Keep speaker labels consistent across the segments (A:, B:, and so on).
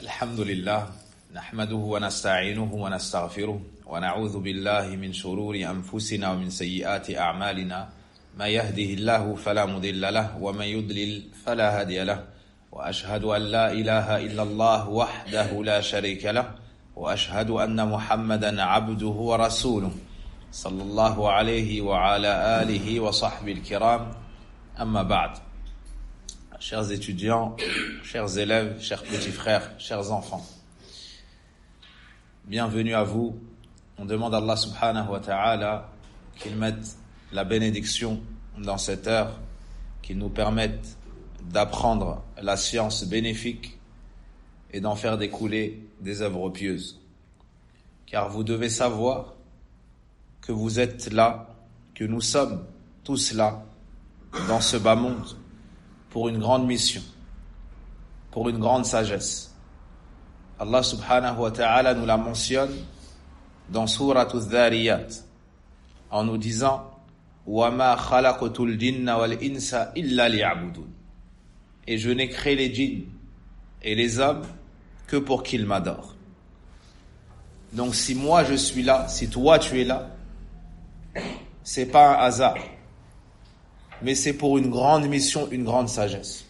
A: الحمد لله نحمده ونستعينه ونستغفره ونعوذ بالله من شرور أنفسنا ومن سيئات أعمالنا ما يهده الله فلا مضل له ومن يضلل فلا هادي له وأشهد أن لا إله إلا الله وحده لا شريك له وأشهد أن محمدا عبده ورسوله صلى الله عليه وعلى آله وصحبه الكرام أما بعد. Chers étudiants, chers élèves, chers petits frères, chers enfants, bienvenue à vous. On demande à Allah subhanahu wa ta'ala qu'il mette la bénédiction dans cette heure, qu'il nous permette d'apprendre la science bénéfique et d'en faire découler des œuvres pieuses. Car vous devez savoir que vous êtes là, que nous sommes tous là, dans ce bas monde, pour une grande mission, pour une grande sagesse. Allah subhanahu wa ta'ala nous la mentionne dans Surat al-Dhariyat en nous disant وَمَا خَلَقْتُ الْجِنَّ وَالْإِنسَ إِلَّا لِيَعْبُدُونَ. Et je n'ai créé les djinns et les hommes que pour qu'ils m'adorent. Donc si moi je suis là, si toi tu es là, c'est pas un hasard, mais c'est pour une grande mission, une grande sagesse.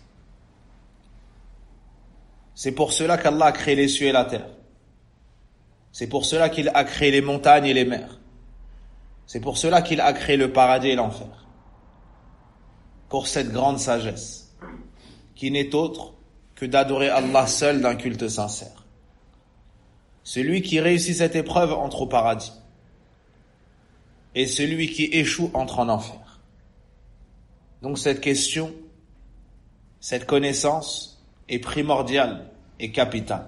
A: C'est pour cela qu'Allah a créé les cieux et la terre. C'est pour cela qu'il a créé les montagnes et les mers. C'est pour cela qu'il a créé le paradis et l'enfer. Pour cette grande sagesse, qui n'est autre que d'adorer Allah seul d'un culte sincère. Celui qui réussit cette épreuve entre au paradis, et celui qui échoue entre en enfer. Donc cette question, cette connaissance est primordiale et capitale.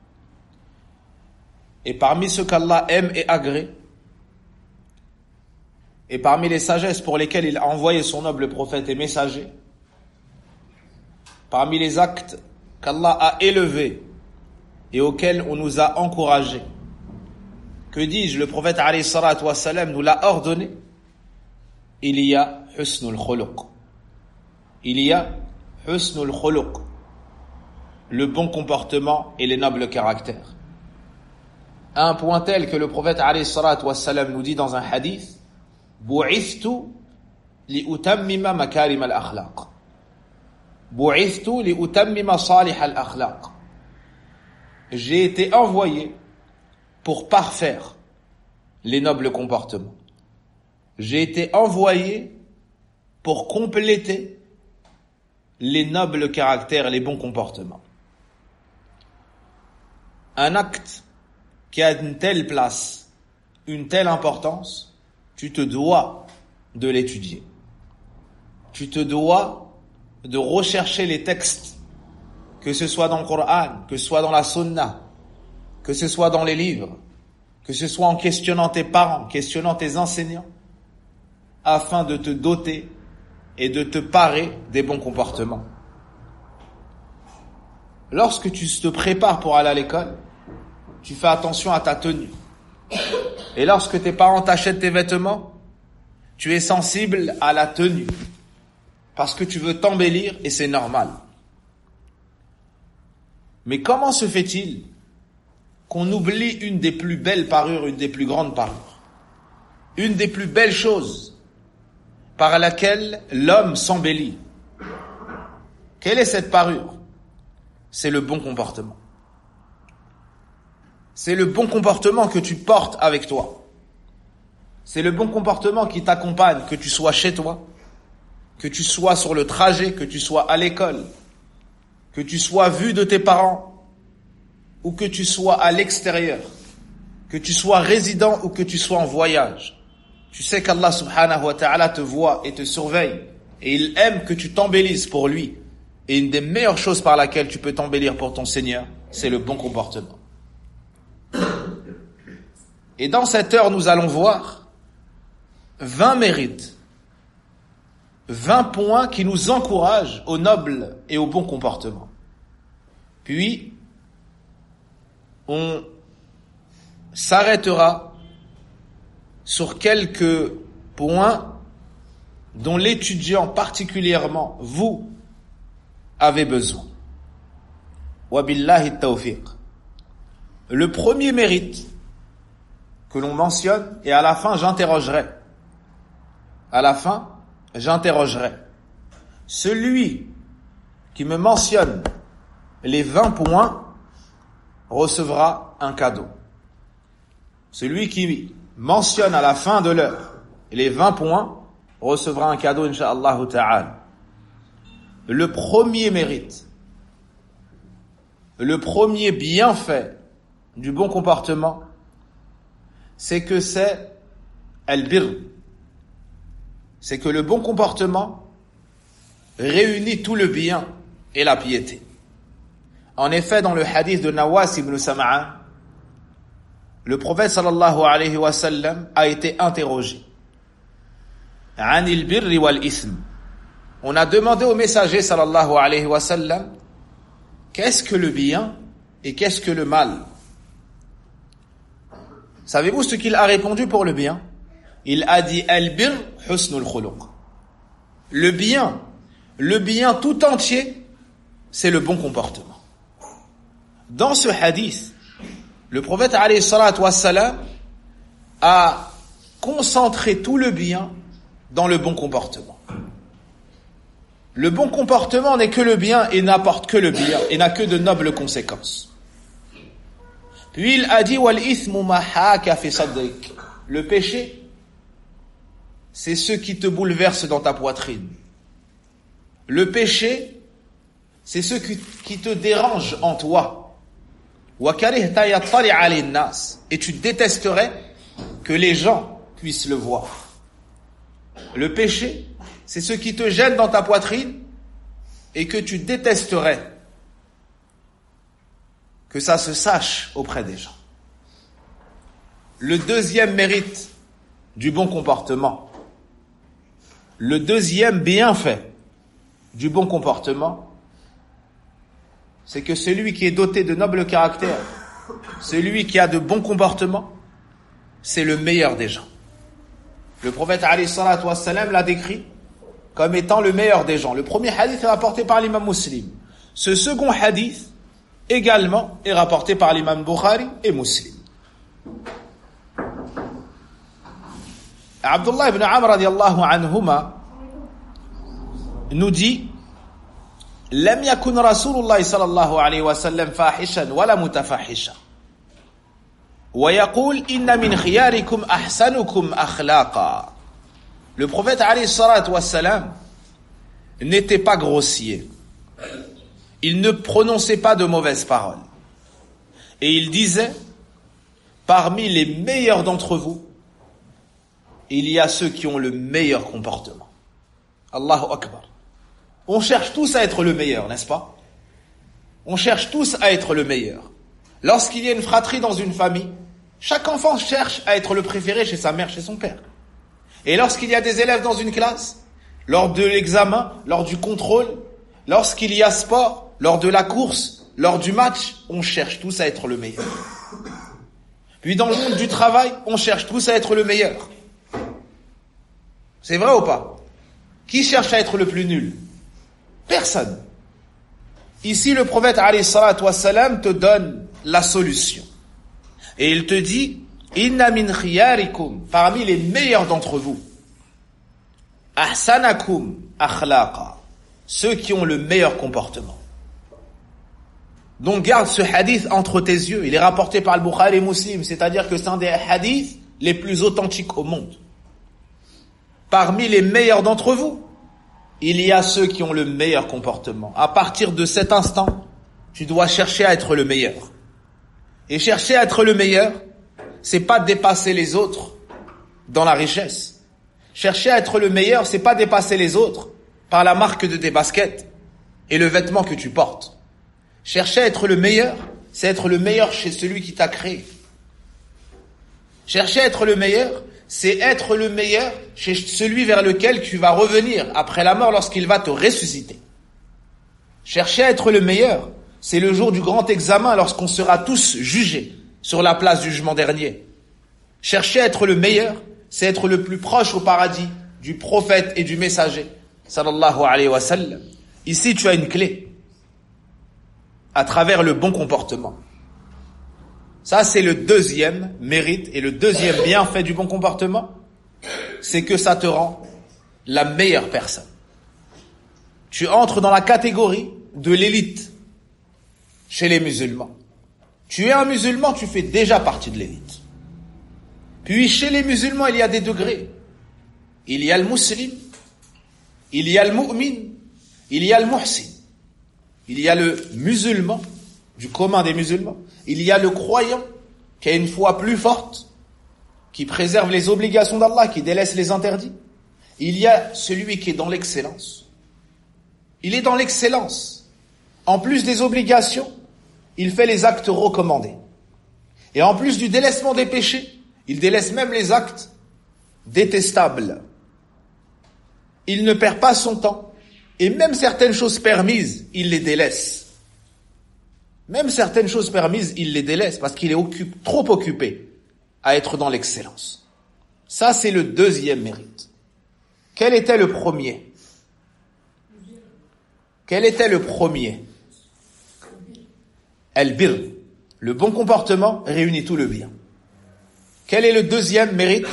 A: Et parmi ce qu'Allah aime et agrée, et parmi les sagesses pour lesquelles il a envoyé son noble prophète et messager, parmi les actes qu'Allah a élevés et auxquels on nous a encouragés, que dis-je, le prophète alayhi salatu wa salam nous l'a ordonné, il y a husnul khuluq. Il y a husnul khuluq, le bon comportement et les nobles caractères. À un point tel que le prophète alayhi salatu wa salam nous dit dans un hadith, bu'ithtu li utammima makarim al-akhlaq. Bu'ithtu li utammima salih al-akhlaq. J'ai été envoyé pour parfaire les nobles comportements. J'ai été envoyé pour compléter les nobles caractères, les bons comportements. Un acte qui a une telle place, une telle importance, tu te dois de l'étudier. Tu te dois de rechercher les textes, que ce soit dans le Coran, que ce soit dans la Sunna, que ce soit dans les livres, que ce soit en questionnant tes parents, questionnant tes enseignants, afin de te doter et de te parer des bons comportements. Lorsque tu te prépares pour aller à l'école, tu fais attention à ta tenue. Et lorsque tes parents t'achètent tes vêtements, tu es sensible à la tenue. Parce que tu veux t'embellir et c'est normal. Mais comment se fait-il qu'on oublie une des plus belles parures, une des plus grandes parures, une des plus belles choses par laquelle l'homme s'embellit? Quelle est cette parure? C'est le bon comportement. C'est le bon comportement que tu portes avec toi. C'est le bon comportement qui t'accompagne, que tu sois chez toi, que tu sois sur le trajet, que tu sois à l'école, que tu sois vu de tes parents, ou que tu sois à l'extérieur, que tu sois résident ou que tu sois en voyage. Tu sais qu'Allah subhanahu wa ta'ala te voit et te surveille, et il aime que tu t'embellisses pour lui. Et une des meilleures choses par laquelle tu peux t'embellir pour ton Seigneur, c'est le bon comportement. Et dans cette heure, nous allons voir 20 mérites, 20 points qui nous encouragent au noble et au bon comportement. Puis, on s'arrêtera sur quelques points dont l'étudiant particulièrement, vous, avez besoin. Wa billahi tawfiq. le premier mérite que l'on mentionne, et à la fin j'interrogerai. À la fin, j'interrogerai. Celui qui me mentionne les 20 points recevra un cadeau. Celui qui mentionne à la fin de l'heure les 20 points recevra un cadeau, incha'Allah ta'ala. Le premier mérite, le premier bienfait du bon comportement, c'est que c'est al-birr. C'est que le bon comportement réunit tout le bien et la piété. En effet, dans le hadith de Nawas ibn Sam'an, le prophète sallallahu alayhi wa sallam a été interrogé. Anil birri wal ism. On a demandé au messager sallallahu alayhi wa sallam, qu'est-ce que le bien et qu'est-ce que le mal? Savez-vous ce qu'il a répondu pour le bien? Il a dit al-birr husnul khuluq. Le bien tout entier, c'est le bon comportement. Dans ce hadith, le prophète alayhi salatu wassalam a concentré tout le bien dans le bon comportement. Le bon comportement n'est que le bien et n'apporte que le bien et n'a que de nobles conséquences. Puis il a dit wal ithmu ma haka fi sadrik. Le péché, c'est ce qui te bouleverse dans ta poitrine. Le péché, c'est ce qui te dérange en toi. Wa karihta yattali'a lin-nas. Et tu détesterais que les gens puissent le voir. Le péché, c'est ce qui te gêne dans ta poitrine et que tu détesterais que ça se sache auprès des gens. Le deuxième mérite du bon comportement, le deuxième bienfait du bon comportement, c'est que celui qui est doté de noble caractère, celui qui a de bons comportements, c'est le meilleur des gens. Le prophète alayhi salatu wassalam l'a décrit comme étant le meilleur des gens. Le premier hadith est rapporté par l'imam Muslim. Ce second hadith également est rapporté par l'imam Bukhari et Muslim. Abdullah ibn Amr radiyallahu anhuma nous dit لم يكن رسول الله صلى الله عليه وسلم فاحشا ولا متفحشا ويقول إن من خياركم أحسنكم أخلاقا. Le prophète alayhi salatu wassalam n'était pas grossier. Il ne prononçait pas de mauvaises paroles. Et il disait, parmi les meilleurs d'entre vous, il y a ceux qui ont le meilleur comportement. Allahu Akbar. On cherche tous à être le meilleur, n'est-ce pas? On cherche tous à être le meilleur. Lorsqu'il y a une fratrie dans une famille, chaque enfant cherche à être le préféré chez sa mère, chez son père. Et lorsqu'il y a des élèves dans une classe, lors de l'examen, lors du contrôle, lorsqu'il y a sport, lors de la course, lors du match, on cherche tous à être le meilleur. Puis dans le monde du travail, on cherche tous à être le meilleur. C'est vrai ou pas? Qui cherche à être le plus nul? Personne. Ici, le prophète alayhi salatu wassalam te donne la solution. Et il te dit, inna min khiyarikum, parmi les meilleurs d'entre vous, ahsanakum akhlaqa, ceux qui ont le meilleur comportement. Donc garde ce hadith entre tes yeux. Il est rapporté par le Bukhari et Muslim, c'est-à-dire que c'est un des hadiths les plus authentiques au monde. Parmi les meilleurs d'entre vous, il y a ceux qui ont le meilleur comportement. À partir de cet instant, tu dois chercher à être le meilleur. Et chercher à être le meilleur, c'est pas dépasser les autres dans la richesse. Chercher à être le meilleur, c'est pas dépasser les autres par la marque de tes baskets et le vêtement que tu portes. Chercher à être le meilleur, c'est être le meilleur chez celui qui t'a créé. Chercher à être le meilleur, c'est être le meilleur chez celui vers lequel tu vas revenir après la mort lorsqu'il va te ressusciter. Chercher à être le meilleur, c'est le jour du grand examen lorsqu'on sera tous jugés sur la place du jugement dernier. Chercher à être le meilleur, c'est être le plus proche au paradis du prophète et du messager, sallallahu alayhi wa sallam. Ici, tu as une clé à travers le bon comportement. Ça, c'est le deuxième mérite et le deuxième bienfait du bon comportement, c'est que ça te rend la meilleure personne. Tu entres dans la catégorie de l'élite chez les musulmans. Tu es un musulman, tu fais déjà partie de l'élite. Puis chez les musulmans, il y a des degrés. Il y a le musulman, il y a le mu'min, il y a le muhsin. Il y a le musulman, du commun des musulmans. Il y a le croyant, qui a une foi plus forte, qui préserve les obligations d'Allah, qui délaisse les interdits. Il y a celui qui est dans l'excellence. Il est dans l'excellence. En plus des obligations, il fait les actes recommandés. Et en plus du délaissement des péchés, il délaisse même les actes détestables. Il ne perd pas son temps. Et même certaines choses permises, il les délaisse. Même certaines choses permises, il les délaisse parce qu'il est trop occupé à être dans l'excellence. Ça, c'est le deuxième mérite. Quel était le premier? Quel était le premier? Al-bir. Le bon comportement réunit tout le bien. Quel est le deuxième mérite?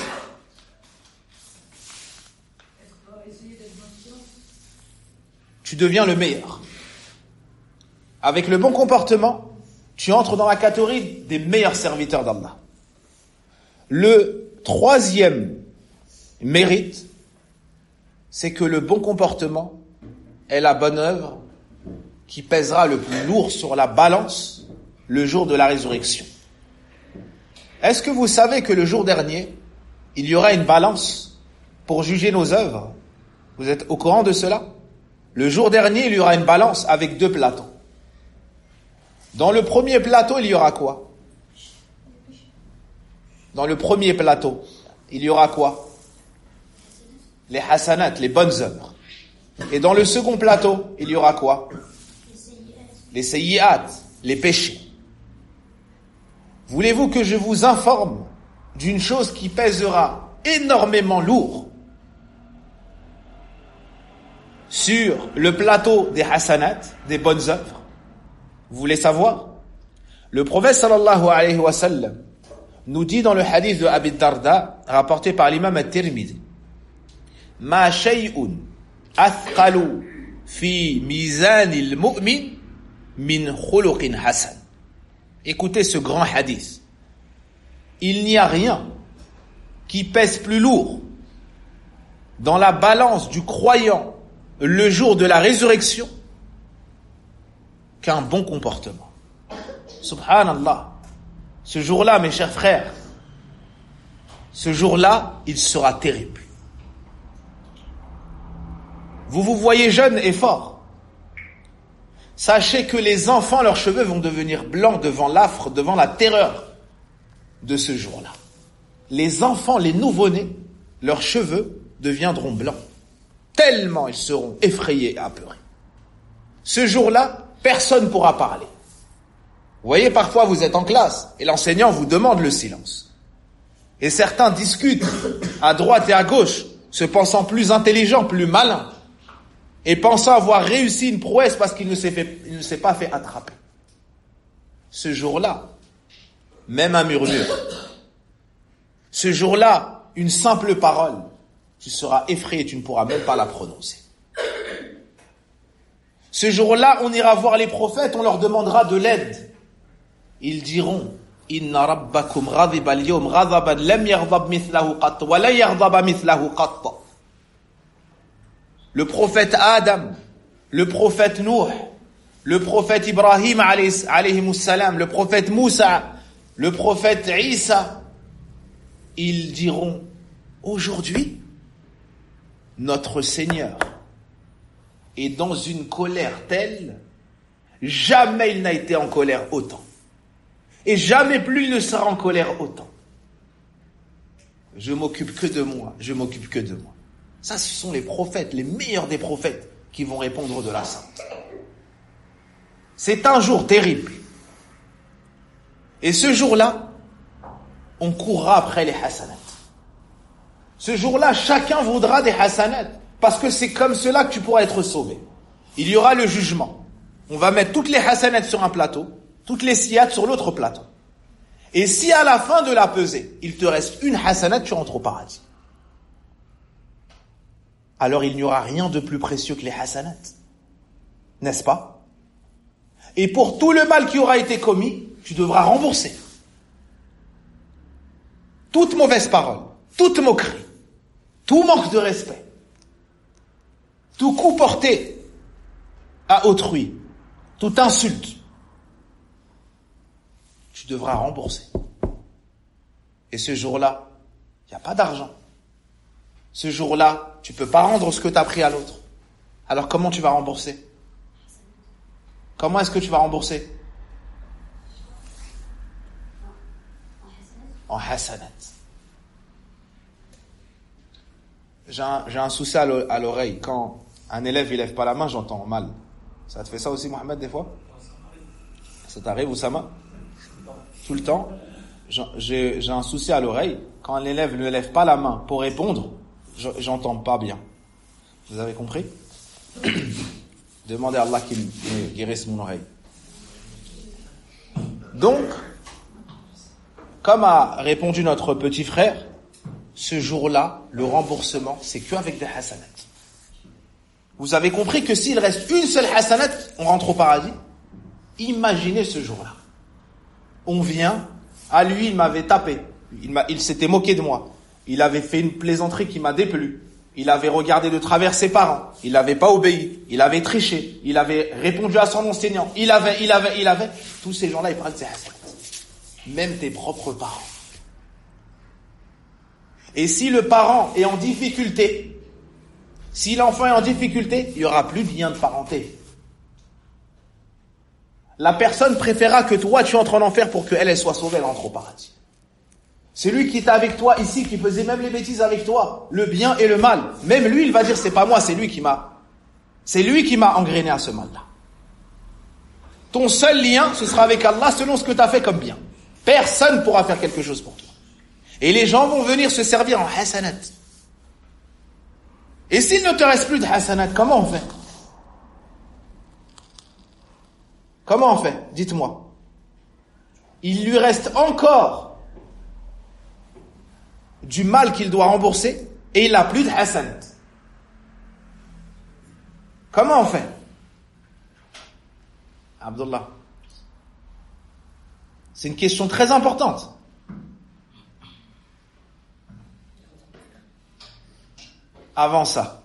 A: Tu deviens le meilleur. Avec le bon comportement, tu entres dans la catégorie des meilleurs serviteurs d'Allah. Le troisième mérite, c'est que le bon comportement est la bonne œuvre qui pèsera le plus lourd sur la balance le jour de la résurrection. Est-ce que vous savez que le jour dernier, il y aura une balance pour juger nos œuvres? Vous êtes au courant de cela? Le jour dernier, il y aura une balance avec 2 plateaux. Dans le premier plateau, il y aura quoi? Dans le premier plateau, il y aura quoi? Les hasanat, les bonnes œuvres. Et dans le second plateau, il y aura quoi? Les sayyi'at, les péchés. Voulez-vous que je vous informe d'une chose qui pèsera énormément lourd sur le plateau des hasanat, des bonnes œuvres? Vous voulez savoir? Le prophète sallallahu alayhi wa sallam nous dit dans le hadith de Abi Darda, rapporté par l'imam at-Tirmidhi, Ma shay'un athqalu fi mizanil mu'min min khuluqin hasan. Écoutez ce grand hadith. Il n'y a rien qui pèse plus lourd dans la balance du croyant le jour de la résurrection qu'un bon comportement. Subhanallah. Ce jour-là, mes chers frères, ce jour-là, il sera terrible. Vous vous voyez jeune et fort. Sachez que les enfants, leurs cheveux vont devenir blancs devant l'affre, devant la terreur de ce jour-là. Les enfants, les nouveau-nés, leurs cheveux deviendront blancs. Tellement ils seront effrayés et apeurés. Ce jour-là, personne ne pourra parler. Vous voyez, parfois vous êtes en classe et l'enseignant vous demande le silence. Et certains discutent à droite et à gauche, se pensant plus intelligents, plus malins, et pensant avoir réussi une prouesse parce qu'il ne s'est pas fait attraper. Ce jour-là, même un murmure, ce jour-là, une simple parole, tu seras effrayé, tu ne pourras même pas la prononcer. Ce jour-là, on ira voir les prophètes, on leur demandera de l'aide. Ils diront, Inna rabbakum ghadiba al-yawm ghadaban lam yaghdab mithlahu qatt wa la yaghdaba mithlahu qatt. Le prophète Adam, le prophète Nuh, le prophète Ibrahim alayhi salam, le prophète Moussa, le prophète Isa, ils diront, aujourd'hui, notre Seigneur est dans une colère telle, jamais il n'a été en colère autant. Et jamais plus il ne sera en colère autant. Je m'occupe que de moi, je m'occupe que de moi. Ça, ce sont les prophètes, les meilleurs des prophètes, qui vont répondre de la sainte. C'est un jour terrible. Et ce jour-là, on courra après les hasanats. Ce jour-là, chacun voudra des hasanats, parce que c'est comme cela que tu pourras être sauvé. Il y aura le jugement. On va mettre toutes les hasanats sur un plateau, toutes les siyat sur l'autre plateau. Et si à la fin de la pesée, il te reste une hasanat, tu rentres au paradis. Alors il n'y aura rien de plus précieux que les hasanat. N'est-ce pas? Et pour tout le mal qui aura été commis, tu devras rembourser. Toute mauvaise parole, toute moquerie, tout manque de respect, tout coup porté à autrui, toute insulte, tu devras rembourser. Et ce jour-là, il n'y a pas d'argent. Ce jour-là, tu ne peux pas rendre ce que tu as pris à l'autre. Alors comment tu vas rembourser? Comment est-ce que tu vas rembourser? En hasanat. J'ai un souci à l'oreille. Quand un élève ne lève pas la main, j'entends mal. Ça te fait ça aussi, Mohamed, des fois? Ça t'arrive, Oussama? Tout le temps. J'ai un souci à l'oreille. Quand un élève ne lève pas la main pour répondre, j'entends pas bien. Vous avez compris? Demandez à Allah qu'il guérisse mon oreille. Donc, comme a répondu notre petit frère, ce jour-là, le remboursement, c'est qu'avec des hasanat. Vous avez compris que s'il reste une seule hasanat, on rentre au paradis? Imaginez ce jour-là. On vient, à lui, il m'avait tapé. Il s'était moqué de moi. Il avait fait une plaisanterie qui m'a déplu. Il avait regardé de travers ses parents. Il n'avait pas obéi. Il avait triché. Il avait répondu à son enseignant. Il avait. Tous ces gens-là, ils prennent ces hasanat. Même tes propres parents. Et si le parent est en difficulté, si l'enfant est en difficulté, il n'y aura plus de lien de parenté. La personne préférera que toi, tu entres en enfer pour qu'elle soit sauvée, elle entre au paradis. C'est lui qui était avec toi ici, qui faisait même les bêtises avec toi, le bien et le mal. Même lui, il va dire, c'est pas moi, c'est lui qui m'a engrainé à ce mal-là. Ton seul lien, ce sera avec Allah selon ce que tu as fait comme bien. Personne ne pourra faire quelque chose pour toi. Et les gens vont venir se servir en hasanat. Et s'il ne te reste plus de hasanat, comment on fait? Comment on fait? Dites-moi. Il lui reste encore du mal qu'il doit rembourser et il n'a plus de hasanat. Comment on fait? Abdullah. C'est une question très importante. Avant ça.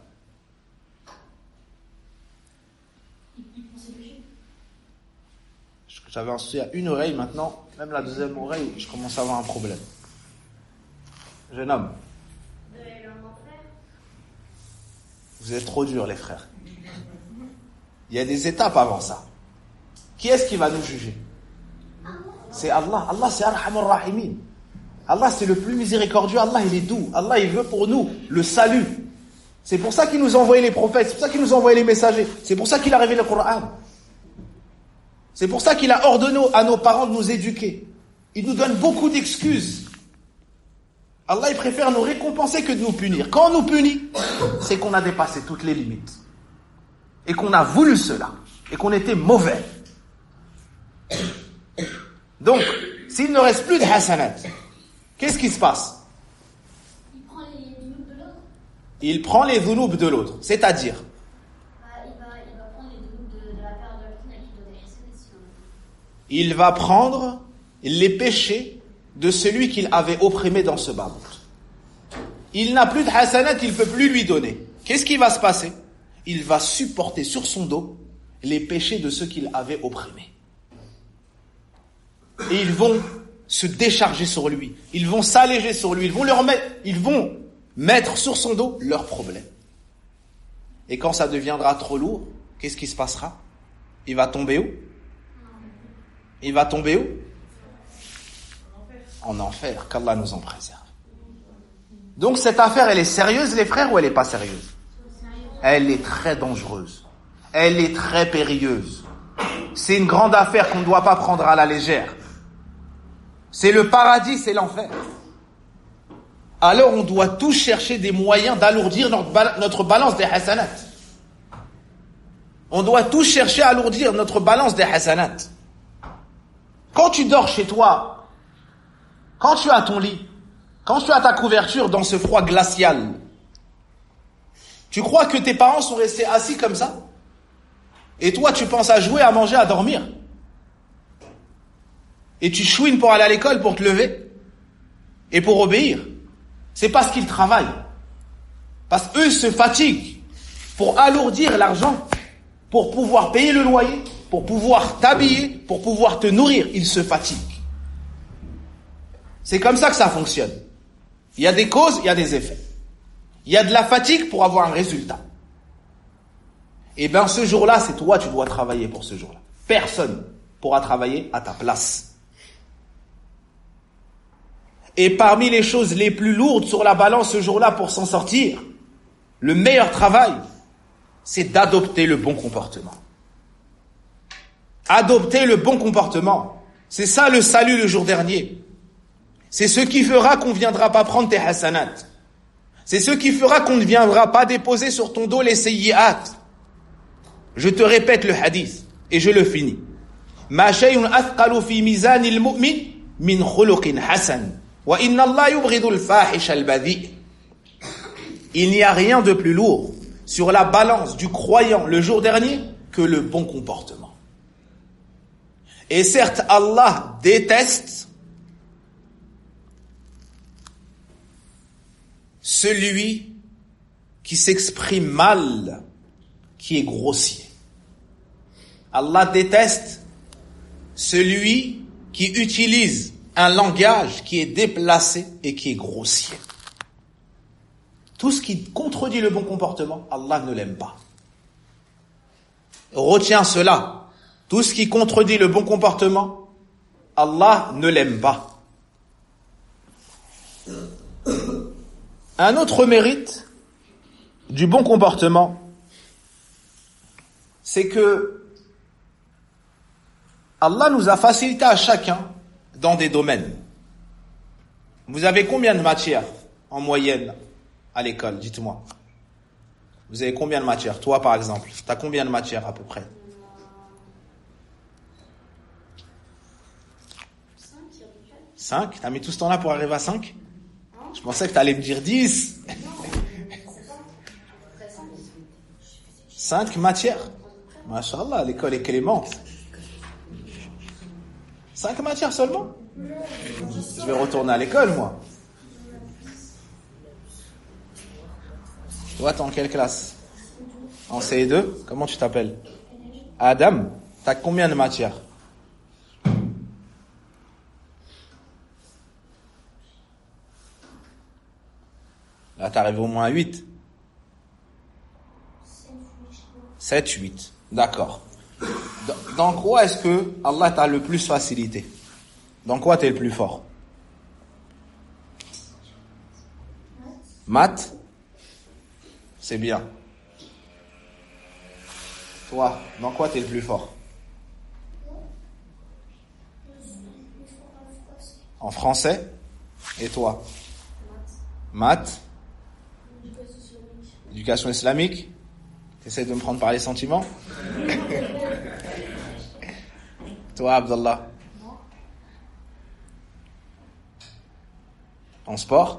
A: J'avais un souci à une oreille, maintenant, même la deuxième oreille, je commence à avoir un problème. Jeune homme. Vous êtes trop durs, les frères. Il y a des étapes avant ça. Qui est-ce qui va nous juger? C'est Allah. Allah, c'est Arhamur Rahimin. Allah, c'est le plus miséricordieux. Allah, il est doux. Allah, il veut pour nous le salut. C'est pour ça qu'il nous a envoyé les prophètes. C'est pour ça qu'il nous a envoyé les messagers. C'est pour ça qu'il a révélé le Coran. C'est pour ça qu'il a ordonné à nos parents de nous éduquer. Il nous donne beaucoup d'excuses. Allah, il préfère nous récompenser que de nous punir. Quand on nous punit, c'est qu'on a dépassé toutes les limites. Et qu'on a voulu cela. Et qu'on était mauvais. Donc, s'il ne reste plus de hasanat, qu'est-ce qui se passe? Il prend les dhunoub de l'autre. C'est-à-dire? Il va prendre les péchés de celui qu'il avait opprimé dans ce babout. Il n'a plus de hasanat, il ne peut plus lui donner. Qu'est-ce qui va se passer? Il va supporter sur son dos les péchés de ceux qu'il avait opprimés. Et ils vont se décharger sur lui. Ils vont s'alléger sur lui. Ils vont mettre sur son dos leurs problèmes. Et quand ça deviendra trop lourd, qu'est-ce qui se passera? Il va tomber où? Il va tomber où? En enfer. Qu'Allah nous en préserve. Donc cette affaire, elle est sérieuse, les frères, ou elle n'est pas sérieuse? Elle est très dangereuse. Elle est très périlleuse. C'est une grande affaire qu'on ne doit pas prendre à la légère. C'est le paradis, c'est l'enfer. Alors on doit tous chercher des moyens d'alourdir notre balance des hasanat. On doit tous chercher à alourdir notre balance des hasanat. Quand tu dors chez toi, Quand tu as ton lit, quand tu as ta couverture dans ce froid glacial, tu crois que tes parents sont restés assis comme ça? Et toi, tu penses à jouer, à manger, à dormir? Et tu chouines pour aller à l'école, pour te lever et pour obéir. C'est parce qu'ils travaillent. Parce qu'eux se fatiguent pour alourdir l'argent, pour pouvoir payer le loyer, pour pouvoir t'habiller, pour pouvoir te nourrir. Ils se fatiguent. C'est comme ça que ça fonctionne. Il y a des causes, il y a des effets. Il y a de la fatigue pour avoir un résultat. Et bien ce jour-là, c'est toi, tu dois travailler pour ce jour-là. Personne pourra travailler à ta place. Et parmi les choses les plus lourdes sur la balance ce jour-là pour s'en sortir, le meilleur travail, c'est d'adopter le bon comportement. Adopter le bon comportement. C'est ça le salut le jour dernier. C'est ce qui fera qu'on ne viendra pas prendre tes hasanat. C'est ce qui fera qu'on ne viendra pas déposer sur ton dos les sayyi'at. Je te répète le hadith et je le finis. Ma shay'un athqalu fi mizanil mu'min min khuluqin hasan wa inna Allah yubghidu al-fahish al-badhi. Il n'y a rien de plus lourd sur la balance du croyant le jour dernier que le bon comportement. Et certes, Allah déteste celui qui s'exprime mal, qui est grossier. Allah déteste celui qui utilise un langage qui est déplacé et qui est grossier. Tout ce qui contredit le bon comportement, Allah ne l'aime pas. Retiens cela. Tout ce qui contredit le bon comportement, Allah ne l'aime pas. Un autre mérite du bon comportement, c'est que Allah nous a facilité à chacun dans des domaines. Vous avez combien de matières en moyenne à l'école, dites-moi. Vous avez combien de matières? Toi, par exemple, tu as combien de matières à peu près? 5? T'as mis tout ce temps-là pour arriver à 5? Je pensais que tu allais me dire 10. 5 matières. Masha'Allah, l'école est clémente. 5 matières seulement? Je vais retourner à l'école, moi. Toi, t'es en quelle classe? En CE2? Comment tu t'appelles? Adam? T'as combien de matières? Là, t'arrives au moins à 8. 7, 8. D'accord. Dans quoi est-ce que Allah t'a le plus facilité? Dans quoi t'es le plus fort? Maths? C'est bien. Toi, dans quoi t'es le plus fort? En français? Et toi? Maths? Éducation islamique? T'essaies de me prendre par les sentiments? Toi, Abdallah? En sport?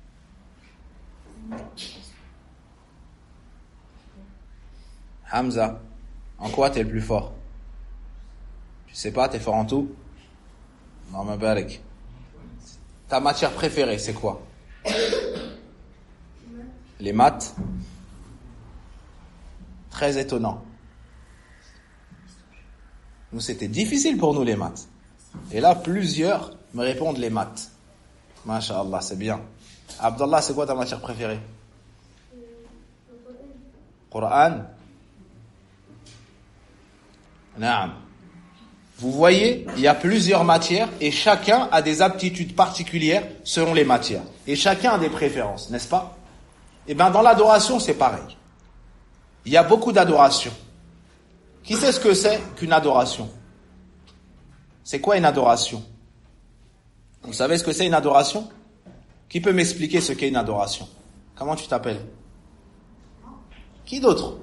A: Hamza, en quoi t'es le plus fort? Tu sais pas, t'es fort en tout? Non, ma barek. Ta matière préférée, c'est quoi? Les maths? Très étonnant. Nous, c'était difficile pour nous les maths. Et là, plusieurs me répondent les maths. Masha'Allah, c'est bien. Abdallah, c'est quoi ta matière préférée? Coran? Naam. Vous voyez, il y a plusieurs matières et chacun a des aptitudes particulières selon les matières. Et chacun a des préférences, n'est-ce pas? Et bien, dans l'adoration, c'est pareil. Il y a beaucoup d'adoration. Qui sait ce que c'est qu'une adoration? C'est quoi une adoration? Vous savez ce que c'est une adoration? Qui peut m'expliquer ce qu'est une adoration? Comment tu t'appelles? Qui d'autre?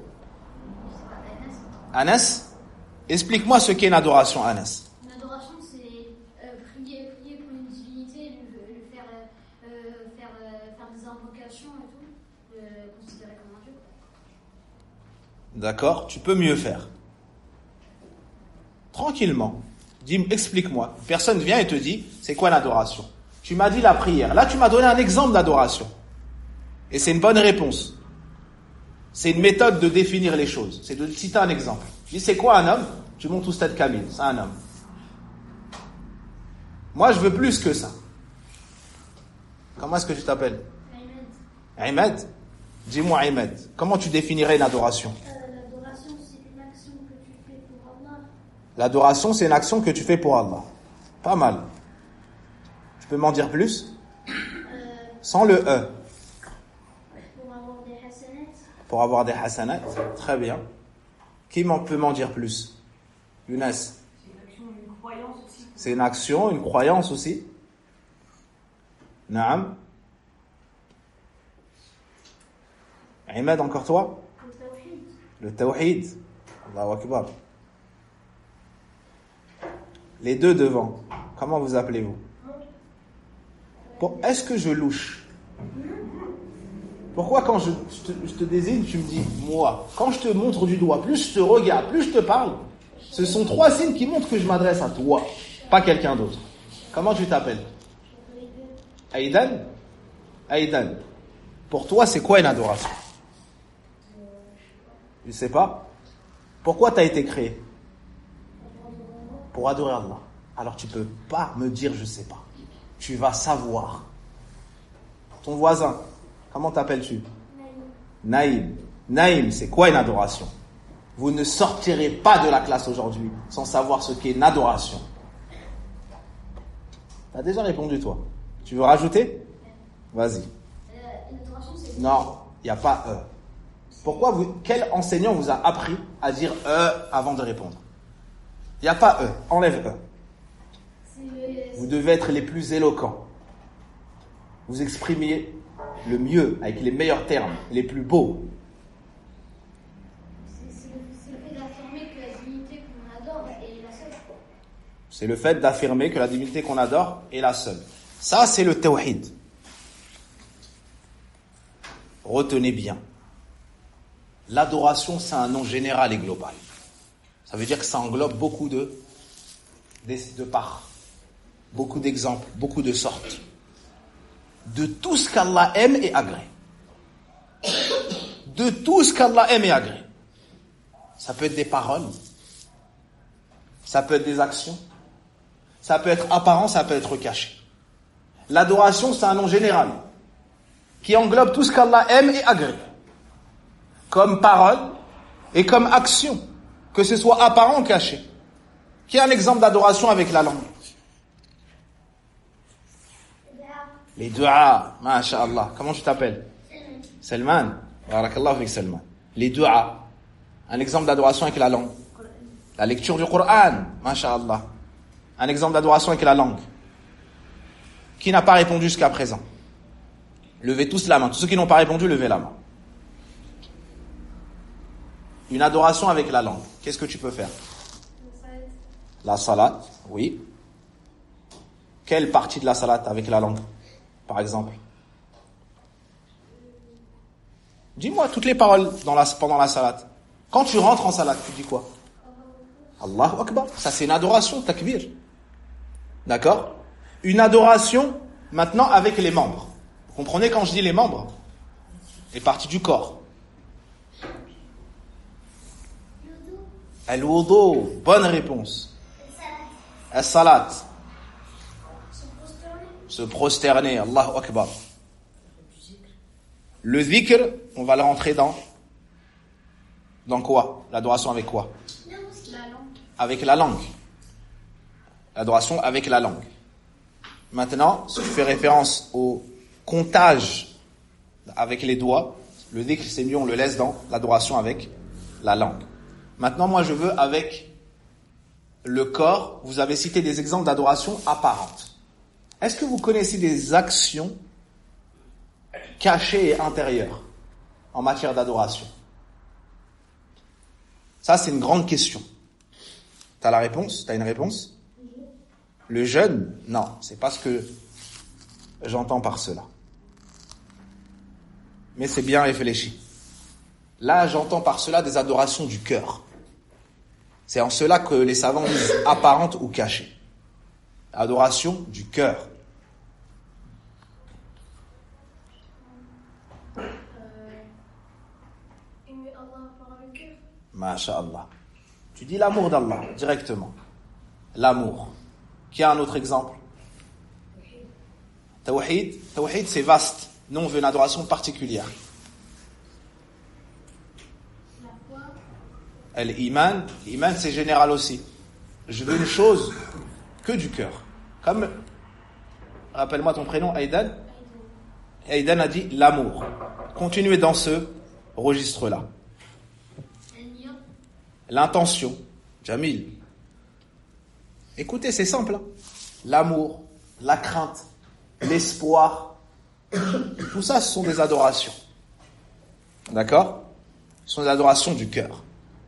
A: Anas? Explique-moi ce qu'est une adoration, Anas.
B: Une adoration, c'est prier pour une divinité, lui faire des invocations et tout, considéré comme un dieu.
A: D'accord, tu peux mieux faire. Tranquillement. Explique-moi. Personne vient et te dit, c'est quoi l'adoration? Tu m'as dit la prière. Là, tu m'as donné un exemple d'adoration. Et c'est une bonne réponse. C'est une méthode de définir les choses. C'est de citer un exemple. Je dis, c'est quoi un homme? Tu montes Oustad Kamil. C'est un homme. Moi, je veux plus que ça. Comment est-ce que tu t'appelles? Ahmed. Dis-moi, Ahmed. Comment tu définirais une adoration?
B: L'adoration, c'est une action que tu fais pour Allah.
A: L'adoration, c'est une action que tu fais pour Allah. Pas mal. Tu peux m'en dire plus? Sans le E.
B: Pour avoir des hasanats.
A: Pour avoir des hasanats. Très bien. Qui peut m'en dire plus? Younes.
C: C'est une action, une croyance aussi.
A: C'est une action, une croyance aussi. Naam. Ahmed, encore toi? Le tawhid. Allahu Akbar. Les deux devant. Comment vous appelez-vous? Bon, est-ce que je louche? Pourquoi quand je te désigne, tu me dis moi? Quand je te montre du doigt, plus je te regarde, plus je te parle, ce sont trois signes qui montrent que je m'adresse à toi, pas quelqu'un d'autre. Comment tu t'appelles? Aïdan? Aïdan. Pour toi, c'est quoi une adoration? Je sais pas. Pourquoi tu as été créé? Pour adorer Allah. Alors tu peux pas me dire je sais pas. Tu vas savoir. Ton voisin, comment t'appelles-tu? Naïm. Naïm, c'est quoi une adoration? Vous ne sortirez pas de la classe aujourd'hui sans savoir ce qu'est une adoration. T'as déjà répondu toi. Tu veux rajouter? Vas-y.
B: Une adoration, c'est...
A: Non, il n'y a pas E. Pourquoi quel enseignant vous a appris à dire E avant de répondre? Il n'y a pas E. Enlève E. Vous devez être les plus éloquents. Vous exprimiez le mieux, avec les meilleurs termes, les plus beaux.
B: C'est le fait d'affirmer que la divinité qu'on adore est la seule.
A: C'est le fait d'affirmer que la divinité qu'on adore est la seule. Ça, c'est le tawhid. Retenez bien. L'adoration, c'est un nom général et global. Ça veut dire que ça englobe beaucoup de parts, beaucoup d'exemples, beaucoup de sortes. De tout ce qu'Allah aime et agrée. De tout ce qu'Allah aime et agrée. Ça peut être des paroles, ça peut être des actions, ça peut être apparent, ça peut être caché. L'adoration, c'est un nom général qui englobe tout ce qu'Allah aime et agrée. Comme parole et comme action, que ce soit apparent ou caché. Qui est un exemple d'adoration avec la langue? Les du'a, masha'Allah. Comment tu t'appelles? Salman. Barakallahu fik Salman. Les du'a. Un exemple d'adoration avec la langue. La lecture du Coran, masha'Allah. Un exemple d'adoration avec la langue. Qui n'a pas répondu jusqu'à présent? Levez tous la main. Tous ceux qui n'ont pas répondu, levez la main. Une adoration avec la langue. Qu'est-ce que tu peux faire? La salat, oui. Quelle partie de la salat avec la langue, par exemple? Dis-moi toutes les paroles pendant la salat. Quand tu rentres en salat, tu dis quoi? Allahu Akbar. Ça, c'est une adoration, takbir. D'accord? Une adoration, maintenant, avec les membres. Vous comprenez quand je dis les membres? Les parties du corps. Al-wudu, bonne réponse. As-salat. Se prosterner, Allahu Akbar. Le dhikr, on va le rentrer dans quoi? L'adoration avec quoi? Avec la langue. L'adoration avec la langue. Maintenant, si tu fais référence au comptage avec les doigts, le dhikr, c'est mieux, on le laisse dans l'adoration avec la langue. Maintenant, moi, je veux avec le corps. Vous avez cité des exemples d'adoration apparente. Est-ce que vous connaissez des actions cachées et intérieures en matière d'adoration? Ça, c'est une grande question. T'as la réponse? T'as une réponse? Le jeûne? Non, c'est parce que j'entends par cela? Mais c'est bien réfléchi. Là, j'entends par cela des adorations du cœur. C'est en cela que les savants disent apparentes ou cachées. Adoration du cœur.
B: Aimer Allah par le cœur.
A: Masha'Allah. Tu dis l'amour d'Allah directement. L'amour. Qui a un autre exemple? Tawhid. Tawhid, c'est vaste. Nous, on veut une adoration particulière.
B: La foi.
A: L'iman, l'iman c'est général aussi. Je veux une chose que du cœur. Comme, rappelle-moi ton prénom, Aïdan. Aïdan a dit l'amour. Continuez dans ce registre-là. L'intention. Jamil. Écoutez, c'est simple. Hein. L'amour, la crainte, l'espoir. Tout ça, ce sont des adorations. D'accord? Ce sont des adorations du cœur.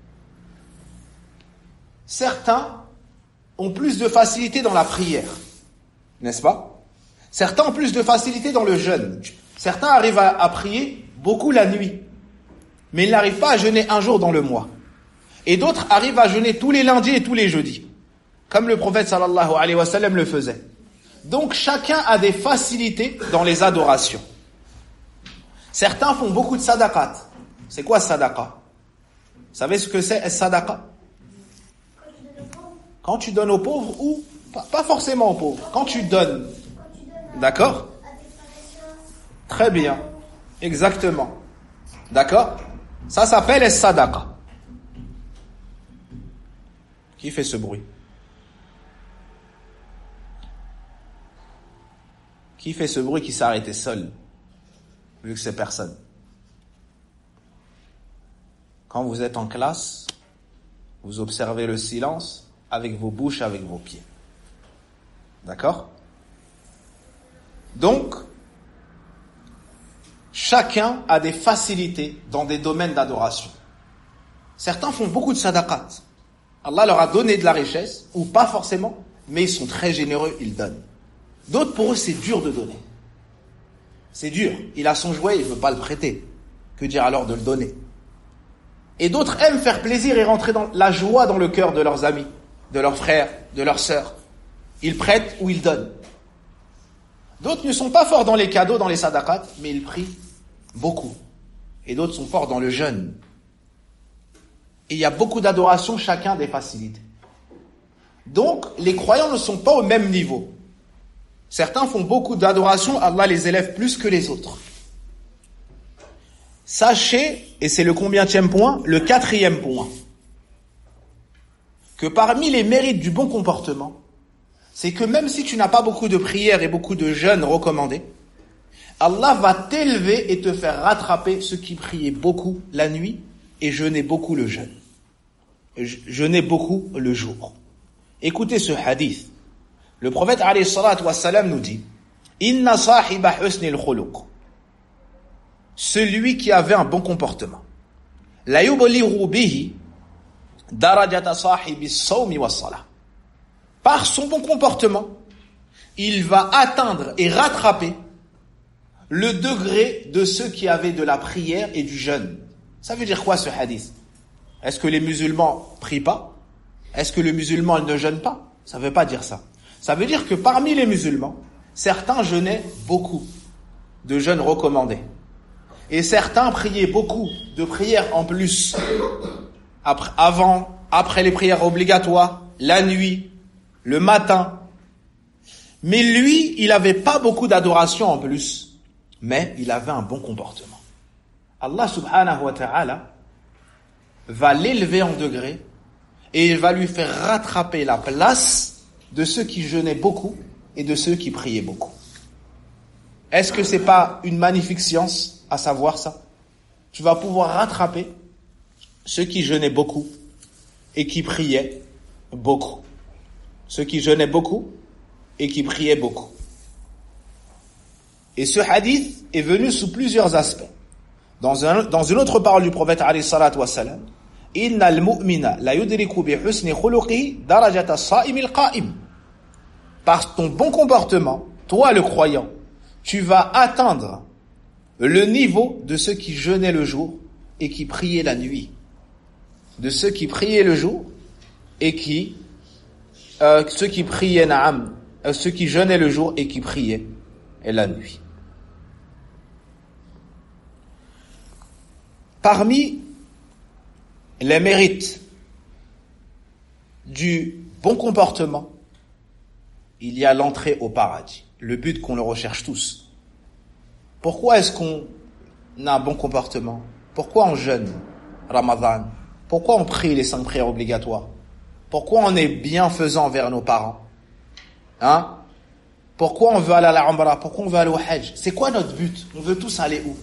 A: Certains ont plus de facilité dans la prière, n'est-ce pas? Certains ont plus de facilité dans le jeûne. Certains arrivent à prier beaucoup la nuit, mais ils n'arrivent pas à jeûner un jour dans le mois. Et d'autres arrivent à jeûner tous les lundis et tous les jeudis, comme le prophète sallallahu alayhi wa sallam le faisait. Donc chacun a des facilités dans les adorations. Certains font beaucoup de sadaqat. C'est quoi sadaqa? Vous savez ce que c'est sadaqa? Quand tu donnes aux pauvres ou pas forcément aux pauvres. Quand tu donnes. D'accord? Très bien. Exactement. D'accord? Ça s'appelle sadaqa. Qui fait ce bruit? Qui fait ce bruit qui s'est arrêté seul? Vu que c'est personne. Quand vous êtes en classe, vous observez le silence avec vos bouches, avec vos pieds. D'accord? Donc, chacun a des facilités dans des domaines d'adoration. Certains font beaucoup de sadaqat. Allah leur a donné de la richesse, ou pas forcément, mais ils sont très généreux, ils donnent. D'autres, pour eux, c'est dur de donner. C'est dur. Il a son jouet, il ne veut pas le prêter. Que dire alors de le donner? Et d'autres aiment faire plaisir et rentrer dans la joie dans le cœur de leurs amis, de leurs frères, de leurs sœurs. Ils prêtent ou ils donnent. D'autres ne sont pas forts dans les cadeaux, dans les sadaqat, mais ils prient beaucoup. Et d'autres sont forts dans le jeûne. Et il y a beaucoup d'adoration, chacun des facilités. Donc, les croyants ne sont pas au même niveau. Certains font beaucoup d'adoration, Allah les élève plus que les autres. Sachez, et c'est le combienième point? Le 4e point. Que parmi les mérites du bon comportement, c'est que même si tu n'as pas beaucoup de prières et beaucoup de jeûnes recommandés, Allah va t'élever et te faire rattraper ceux qui priaient beaucoup la nuit et jeûnaient beaucoup le jeûne. Jeûnaient beaucoup le jour. Écoutez ce hadith. Le prophète alayhi salatu wassalam nous dit Inna sahiba husnil khuluq. Celui qui avait un bon comportement. La yubliru bihi darajata sahibi sawmi was-salah. Par son bon comportement, il va atteindre et rattraper le degré de ceux qui avaient de la prière et du jeûne. Ça veut dire quoi ce hadith? Est-ce que les musulmans prient pas? Est-ce que les musulmans ne jeûnent pas? Ça ne veut pas dire ça. Ça veut dire que parmi les musulmans, certains jeûnaient beaucoup de jeûnes recommandés. Et certains priaient beaucoup de prières en plus. Après les prières obligatoires, la nuit, le matin. Mais lui, il n'avait pas beaucoup d'adoration en plus. Mais il avait un bon comportement. Allah subhanahu wa ta'ala va l'élever en degré et il va lui faire rattraper la place de ceux qui jeûnaient beaucoup et de ceux qui priaient beaucoup. Est-ce que c'est pas une magnifique science à savoir ça? Tu vas pouvoir rattraper ceux qui jeûnaient beaucoup et qui priaient beaucoup. Ceux qui jeûnaient beaucoup et qui priaient beaucoup. Et ce hadith est venu sous plusieurs aspects. Dans une autre parole du prophète alayhi salatu wassalam, Innal mu'mina la yudriku bi husni khuluqihi darajata as-sa'im al-qa'im. Par ton bon comportement, toi le croyant, tu vas atteindre le niveau de ceux qui jeûnaient le jour et qui priaient la nuit. De ceux qui priaient le jour et ceux qui priaient ceux qui jeûnaient le jour et qui priaient la nuit. Parmi les mérites du bon comportement, il y a l'entrée au paradis, le but qu'on le recherche tous. Pourquoi est-ce qu'on a un bon comportement? Pourquoi on jeûne Ramadan? Pourquoi on prie les 5 prières obligatoires? Pourquoi on est bienfaisant envers nos parents? Pourquoi on veut aller à la Umrah? Pourquoi on veut aller au Hajj? C'est quoi notre but? On veut tous aller où?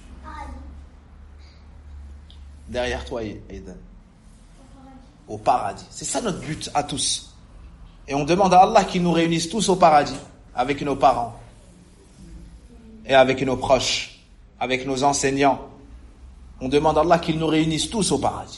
A: Derrière toi, Aiden. Au paradis. C'est ça notre but à tous. Et on demande à Allah qu'il nous réunisse tous au paradis, avec nos parents, et avec nos proches, avec nos enseignants. On demande à Allah qu'il nous réunisse tous au paradis.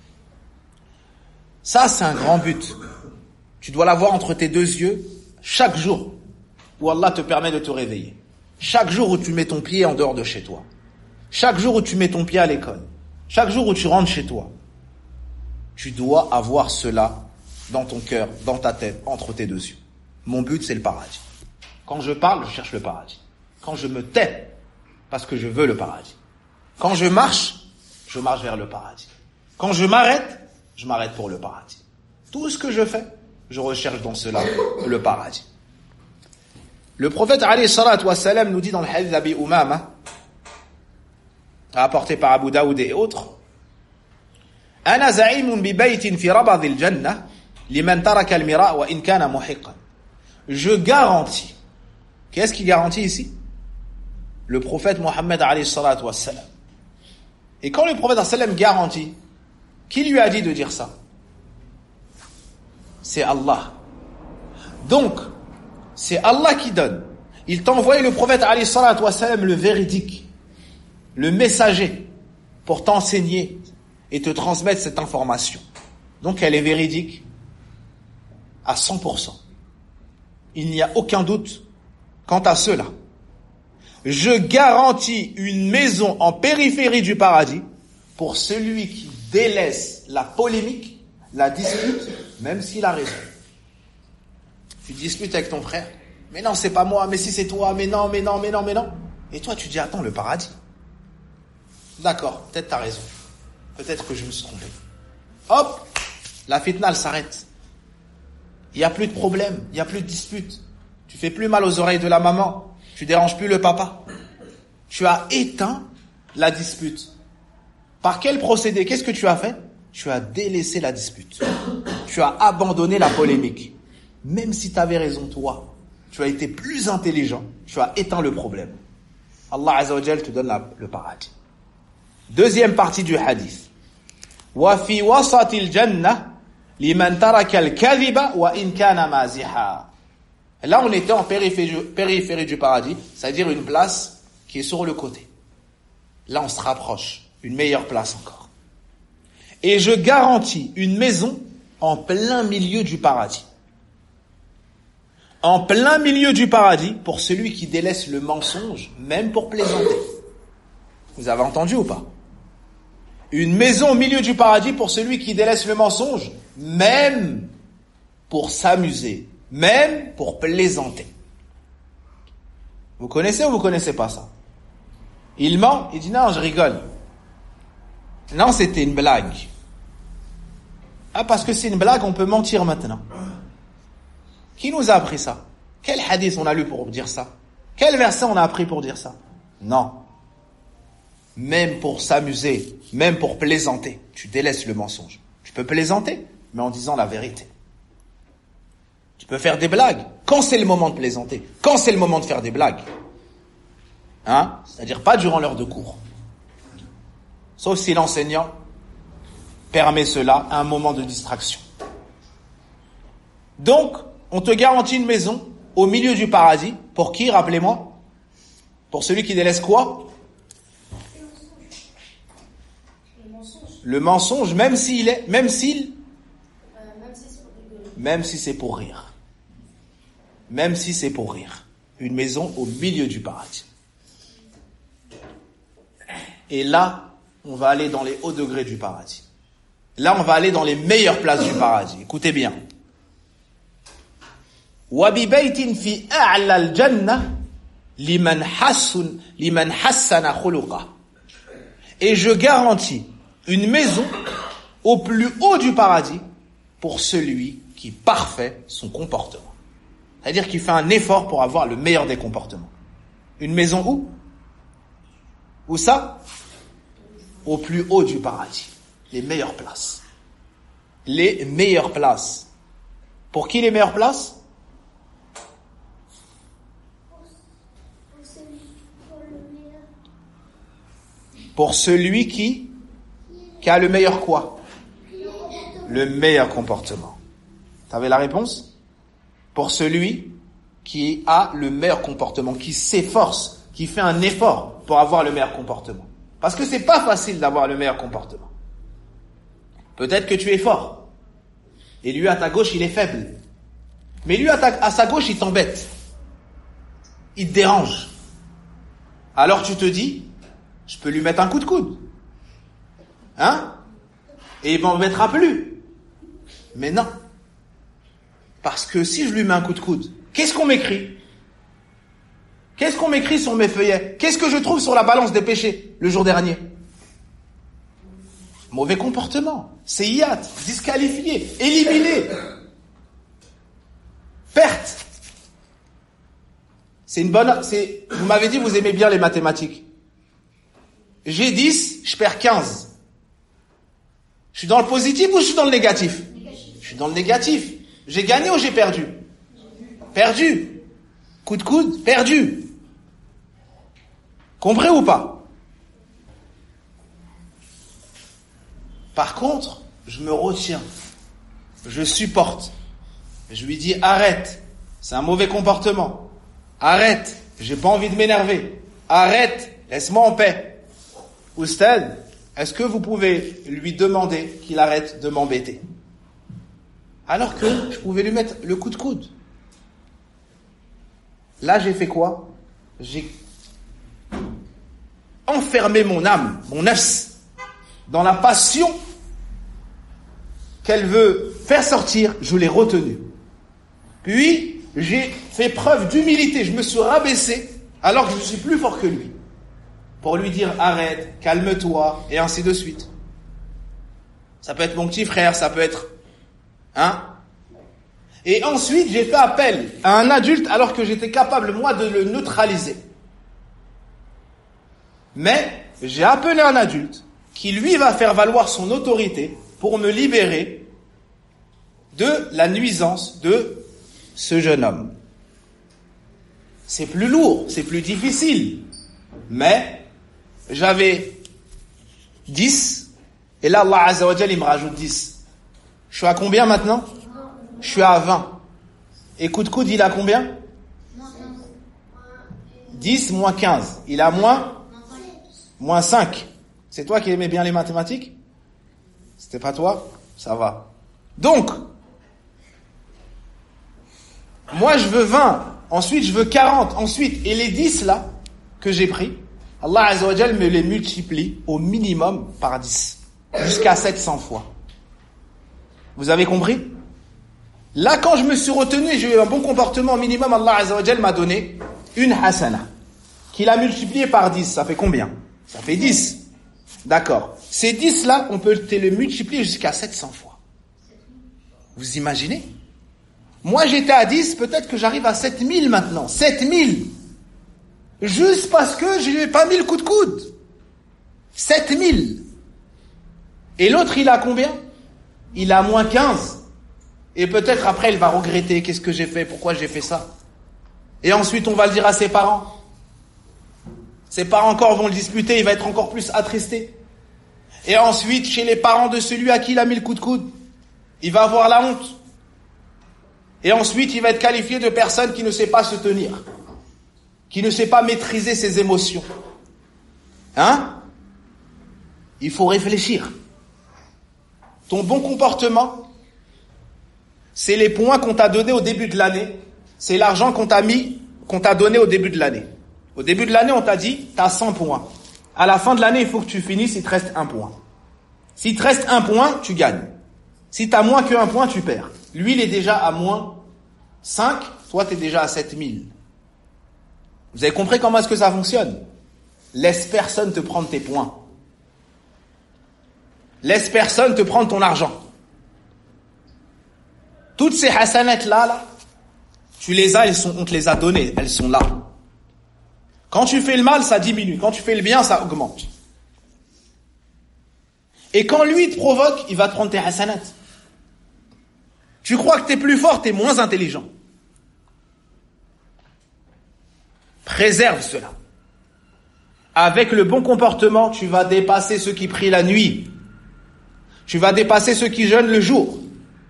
A: Ça, c'est un grand but. Tu dois l'avoir entre tes 2 yeux chaque jour où Allah te permet de te réveiller. Chaque jour où tu mets ton pied en dehors de chez toi. Chaque jour où tu mets ton pied à l'école. Chaque jour où tu rentres chez toi. Tu dois avoir cela dans ton cœur, dans ta tête, entre tes 2 yeux. Mon but, c'est le paradis. Quand je parle, je cherche le paradis. Quand je me tais, parce que je veux le paradis. Quand je marche vers le paradis. Quand je m'arrête pour le paradis. Tout ce que je fais, je recherche dans cela le paradis. Le prophète alayhi salatu wa salam nous dit dans le hadith d'Abi Umama, rapporté par Abu Daoud et autres, Ana za'imun bi baytin fi rabad al-jannah liman taraka al-mira' wa in kana muhiqqan. Je garantis. Qu'est-ce qui garantit ici? Le prophète Mohammed alayhi salatu wa salam. Et quand le prophète sallam garantit, qui lui a dit de dire ça? C'est Allah. Donc, c'est Allah qui donne. Il t'a envoyé le prophète alayhi salatu wa salam, le véridique, le messager, pour t'enseigner et te transmettre cette information. Donc elle est véridique à 100%. Il n'y a aucun doute quant à cela. Je garantis une maison en périphérie du paradis pour celui qui délaisse la polémique, la dispute, même s'il a raison. Tu disputes avec ton frère. Mais non, c'est pas moi, mais si c'est toi, mais non. Et toi, tu dis, attends, le paradis. D'accord, peut-être t'as raison. Peut-être que je me suis trompé. Hop, la fitna, elle s'arrête. Il n'y a plus de problème, il n'y a plus de dispute. Tu fais plus mal aux oreilles de la maman. Tu déranges plus le papa. Tu as éteint la dispute. Par quel procédé? Qu'est-ce que tu as fait? Tu as délaissé la dispute. Tu as abandonné la polémique. Même si tu avais raison, toi, tu as été plus intelligent. Tu as éteint le problème. Allah Azza wa Jal te donne le paradis. Deuxième partie du hadith. Wa fi wasatil jannah liman taraka al-kadhiba wa in kana maziha. Là, on était en périphérie du paradis, c'est-à-dire une place qui est sur le côté. Là, on se rapproche, une meilleure place encore. Et je garantis une maison en plein milieu du paradis. En plein milieu du paradis pour celui qui délaisse le mensonge, même pour plaisanter. Vous avez entendu ou pas? Une maison au milieu du paradis pour celui qui délaisse le mensonge, même pour s'amuser, même pour plaisanter. Vous connaissez ou vous connaissez pas ça? Il ment, il dit non, je rigole. Non, c'était une blague. Ah, parce que c'est une blague, on peut mentir maintenant. Qui nous a appris ça? Quel hadith on a lu pour dire ça? Quel verset on a appris pour dire ça? Non. Même pour s'amuser, même pour plaisanter, tu délaisses le mensonge. Tu peux plaisanter, mais en disant la vérité. Tu peux faire des blagues quand c'est le moment de plaisanter, quand c'est le moment de faire des blagues. C'est-à-dire pas durant l'heure de cours. Sauf si l'enseignant permet cela à un moment de distraction. Donc, on te garantit une maison au milieu du paradis. Pour qui, rappelez-moi? Pour celui qui délaisse quoi? Le mensonge, même si c'est pour rire. Même si c'est pour rire. une maison au milieu du paradis. Et là, on va aller dans les hauts degrés du paradis. Là, on va aller dans les meilleures places du paradis. Écoutez bien. وَبِبَيْتٍ فِي أَعْلَى الْجَنَّةِ لِمَنْ حَسَّنَ خُلُقَهُ. Et je garantis une maison au plus haut du paradis pour celui qui parfait son comportement. C'est-à-dire qu'il fait un effort pour avoir le meilleur des comportements. Une maison où? Où ça? Au plus haut du paradis. Les meilleures places. Les meilleures places. Pour qui les meilleures places? Pour celui qui a le meilleur quoi? Le meilleur comportement. T'avais la réponse? Pour celui qui a le meilleur comportement, qui s'efforce, qui fait un effort pour avoir le meilleur comportement. Parce que c'est pas facile d'avoir le meilleur comportement. Peut-être que tu es fort. Et lui, à ta gauche, il est faible. Mais lui, à sa gauche, il t'embête. Il te dérange. Alors tu te dis, je peux lui mettre un coup de coude. Hein? Et il m'embêtera plus. Mais non. Parce que si je lui mets un coup de coude, qu'est-ce qu'on m'écrit? Qu'est-ce qu'on m'écrit sur mes feuillets? Qu'est-ce que je trouve sur la balance des péchés le jour dernier? Mauvais comportement, séiat, disqualifié, éliminé, perte. Vous m'avez dit, vous aimez bien les mathématiques. J'ai 10, je perds 15. Je suis dans le positif ou je suis dans le négatif? Je suis dans le négatif. J'ai gagné ou j'ai perdu? Perdu. Coup de coude, perdu. Compris ou pas? Par contre, je me retiens. Je supporte. Je lui dis arrête. C'est un mauvais comportement. Arrête. J'ai pas envie de m'énerver. Arrête. Laisse-moi en paix. Oustad, est-ce que vous pouvez lui demander qu'il arrête de m'embêter? Alors que je pouvais lui mettre le coup de coude. Là, j'ai fait quoi? J'ai enfermé mon âme, mon nafs, dans la passion qu'elle veut faire sortir. Je l'ai retenue. Puis, j'ai fait preuve d'humilité. Je me suis rabaissé alors que je suis plus fort que lui. Pour lui dire arrête, calme-toi, et ainsi de suite. Ça peut être mon petit frère, ça peut être... Hein? Et ensuite, j'ai fait appel à un adulte alors que j'étais capable, moi, de le neutraliser. Mais j'ai appelé un adulte qui, lui, va faire valoir son autorité pour me libérer de la nuisance de ce jeune homme. C'est plus lourd, c'est plus difficile. Mais j'avais 10, et là, Allah Azza wa Jal, il me rajoute 10. Je suis à combien maintenant? Je suis à 20. Et coup de coude, il a combien? 10 moins 15. Il a moins 5. C'est toi qui aimais bien les mathématiques? C'était pas toi? Ça va. Donc, moi je veux 20, ensuite je veux 40, ensuite, et les 10 là, que j'ai pris, Allah Azza wa Jal me les multiplie au minimum par 10. Jusqu'à 700 fois. Vous avez compris? Là, quand je me suis retenu et j'ai eu un bon comportement au minimum, Allah Azza wa Jal m'a donné une hasana, qu'il a multiplié par 10. Ça fait combien? Ça fait 10. D'accord. Ces 10 là, on peut les multiplier jusqu'à 700 fois. Vous imaginez? Moi, j'étais à 10, peut-être que j'arrive à 7000 maintenant. 7000. Juste parce que je lui ai pas mis le coup de coude. 7000. Et l'autre, il a combien? Il a moins 15. Et peut-être après, il va regretter. Qu'est-ce que j'ai fait? Pourquoi j'ai fait ça? Et ensuite, on va le dire à ses parents. Ses parents encore vont le disputer. Il va être encore plus attristé. Et ensuite, chez les parents de celui à qui il a mis le coup de coude, il va avoir la honte. Et ensuite, il va être qualifié de personne qui ne sait pas se tenir. Qui ne sait pas maîtriser ses émotions. Hein? Il faut réfléchir. Ton bon comportement, c'est les points qu'on t'a donnés au début de l'année. C'est l'argent qu'on t'a mis
D: qu'on t'a donné au début de l'année. Au début de l'année, on t'a dit, tu as 100 points. À la fin de l'année, il faut que tu finisses, il te reste 1 point. S'il te reste 1 point, tu gagnes. Si tu as moins que 1 point, tu perds. Lui, il est déjà à moins 5, toi, tu es déjà à 7000. Vous avez compris comment est-ce que ça fonctionne? Laisse personne te prendre tes points. Laisse personne te prendre ton argent. Toutes ces hasanats là, tu les as, on te les a données, elles sont là. Quand tu fais le mal, ça diminue. Quand tu fais le bien, ça augmente. Et quand lui te provoque, il va te prendre tes hasanats. Tu crois que t'es plus fort, t'es moins intelligent. Préserve cela. Avec le bon comportement, tu vas dépasser ceux qui prient la nuit. Tu vas dépasser ceux qui jeûnent le jour.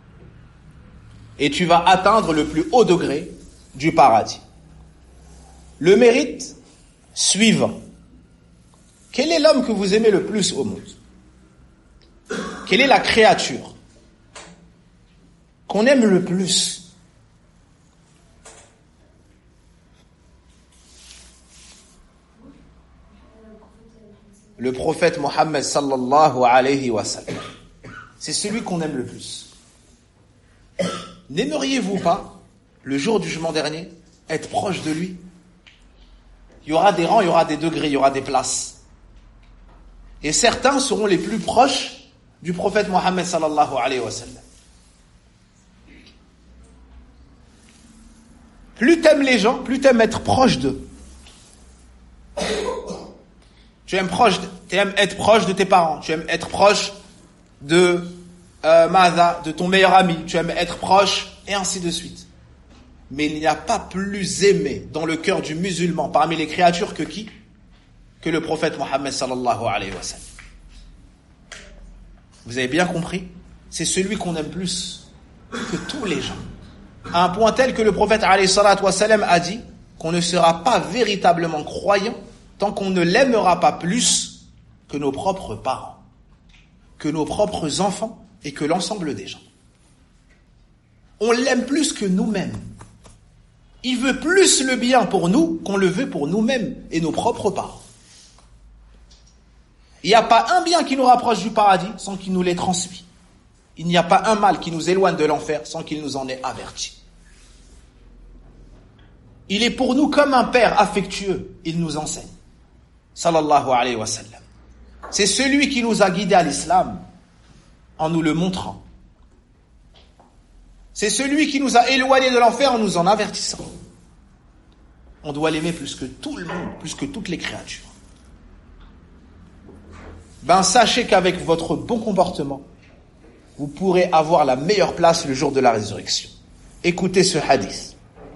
D: Et tu vas atteindre le plus haut degré du paradis. Le mérite suivant. Quel est l'homme que vous aimez le plus au monde? Quelle est la créature qu'on aime le plus? Le prophète Mohammed sallallahu alayhi wa sallam. C'est celui qu'on aime le plus. N'aimeriez-vous pas, le jour du jugement dernier, être proche de lui? Il y aura des rangs, il y aura des degrés, il y aura des places. Et certains seront les plus proches du prophète Mohammed sallallahu alayhi wa sallam. Plus t'aimes les gens, plus t'aimes être proche d'eux. Tu aimes être proche de tes parents, tu aimes être proche de de ton meilleur ami, tu aimes être proche, et ainsi de suite. Mais il n'y a pas plus aimé dans le cœur du musulman parmi les créatures que qui? Que le prophète Mohammed sallallahu alayhi wa sallam. Vous avez bien compris? C'est celui qu'on aime plus que tous les gens. À un point tel que le prophète alayhi salatu wa sallam a dit qu'on ne sera pas véritablement croyant tant qu'on ne l'aimera pas plus que nos propres parents, que nos propres enfants et que l'ensemble des gens. On l'aime plus que nous-mêmes. Il veut plus le bien pour nous qu'on le veut pour nous-mêmes et nos propres parents. Il n'y a pas un bien qui nous rapproche du paradis sans qu'il nous l'ait transmis. Il n'y a pas un mal qui nous éloigne de l'enfer sans qu'il nous en ait averti. Il est pour nous comme un père affectueux, il nous enseigne. Sallallahu alayhi wa sallam. C'est celui qui nous a guidés à l'islam en nous le montrant. C'est celui qui nous a éloignés de l'enfer en nous en avertissant. On doit l'aimer plus que tout le monde, plus que toutes les créatures. Sachez qu'avec votre bon comportement, vous pourrez avoir la meilleure place le jour de la résurrection. Écoutez ce hadith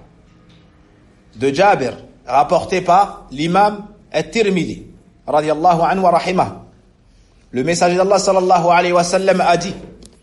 D: de Jabir, rapporté par l'imam At-Tirmidhi, radiyallahu anhu wa rahimah. Le messager d'Allah sallallahu alayhi wa sallam a dit: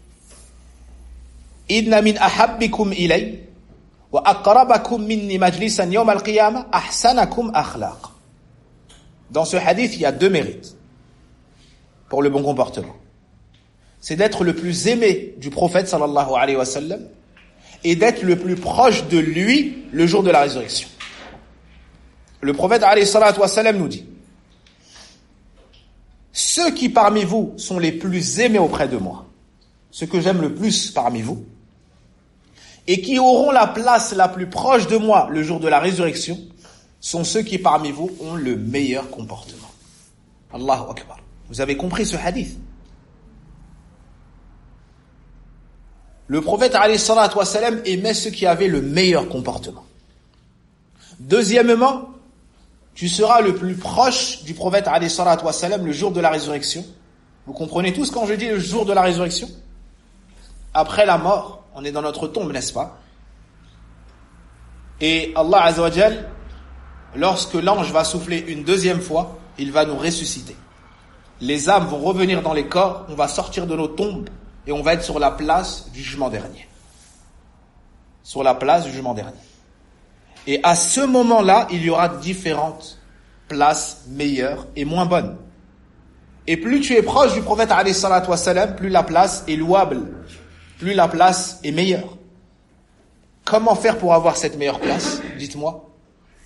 D: Inna min ahabbikum ilay wa aqrabakum minni majlisan yawm al-qiyamah ahsanakum akhlaq. Dans ce hadith, il y a 2 mérites pour le bon comportement. C'est d'être le plus aimé du prophète sallallahu alayhi wa sallam et d'être le plus proche de lui le jour de la résurrection. Le prophète alayhi salatu wa sallam nous dit: ceux qui parmi vous sont les plus aimés auprès de moi, ceux que j'aime le plus parmi vous, et qui auront la place la plus proche de moi le jour de la résurrection, sont ceux qui parmi vous ont le meilleur comportement. Allahu Akbar. Vous avez compris ce hadith? Le prophète alayhi salatu wa sallam aimait ceux qui avaient le meilleur comportement. Deuxièmement, tu seras le plus proche du prophète alayhi salatu wa sallam le jour de la résurrection. Vous comprenez tous quand je dis le jour de la résurrection? Après la mort, on est dans notre tombe, n'est-ce pas? Et Allah Azza wa Jal, lorsque l'ange va souffler une deuxième fois, il va nous ressusciter. Les âmes vont revenir dans les corps, on va sortir de nos tombes et on va être sur la place du jugement dernier. Sur la place du jugement dernier. Et à ce moment-là, il y aura différentes places meilleures et moins bonnes. Et plus tu es proche du prophète alayhi salatu wa salam, plus la place est louable, plus la place est meilleure. Comment faire pour avoir cette meilleure place? Dites-moi.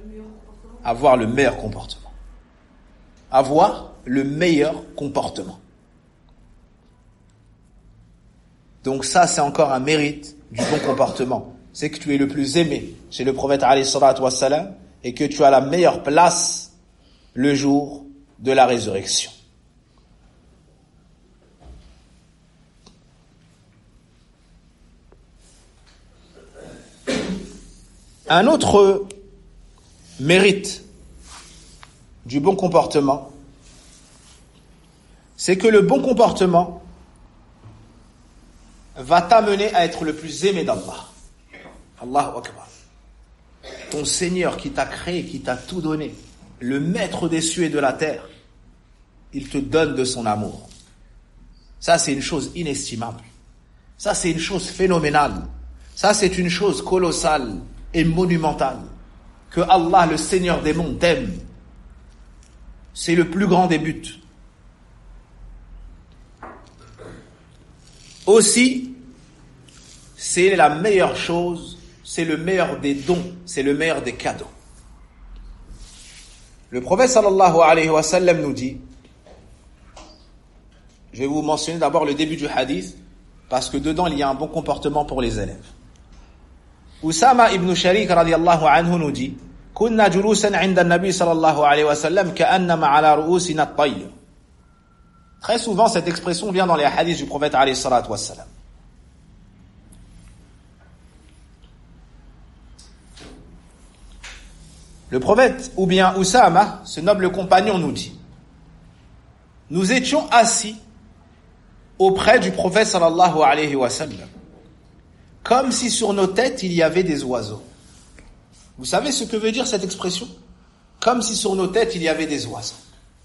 D: Avoir le meilleur comportement. Avoir le meilleur comportement. Donc ça, c'est encore un mérite du bon comportement. C'est que tu es le plus aimé chez le prophète alayhi salatu wassalam et que tu as la meilleure place le jour de la résurrection. Un autre mérite du bon comportement, c'est que le bon comportement va t'amener à être le plus aimé d'Allah. Allahu Akbar. Ton Seigneur qui t'a créé, qui t'a tout donné, le maître des cieux et de la terre, il te donne de son amour. Ça, c'est une chose inestimable. Ça, c'est une chose phénoménale. Ça, c'est une chose colossale et monumentale. Que Allah, le Seigneur des mondes, t'aime. C'est le plus grand des buts. Aussi, c'est la meilleure chose, c'est le meilleur des dons, c'est le meilleur des cadeaux. Le prophète sallallahu alayhi wa sallam nous dit, je vais vous mentionner d'abord le début du hadith, parce que dedans il y a un bon comportement pour les élèves. Usama ibn Sharik radiyallahu anhu nous dit, كنا جلوسا عند النبي صلى الله عليه وسلم كأنما على رؤوسنا الطير. Très souvent, cette expression vient dans les hadiths du prophète alayhi salatu wassalam. Le prophète, ou bien Usama, ce noble compagnon, nous dit, nous étions assis auprès du prophète sallallahu alayhi wa sallam, comme si sur nos têtes il y avait des oiseaux. Vous savez ce que veut dire cette expression? Comme si sur nos têtes il y avait des oiseaux.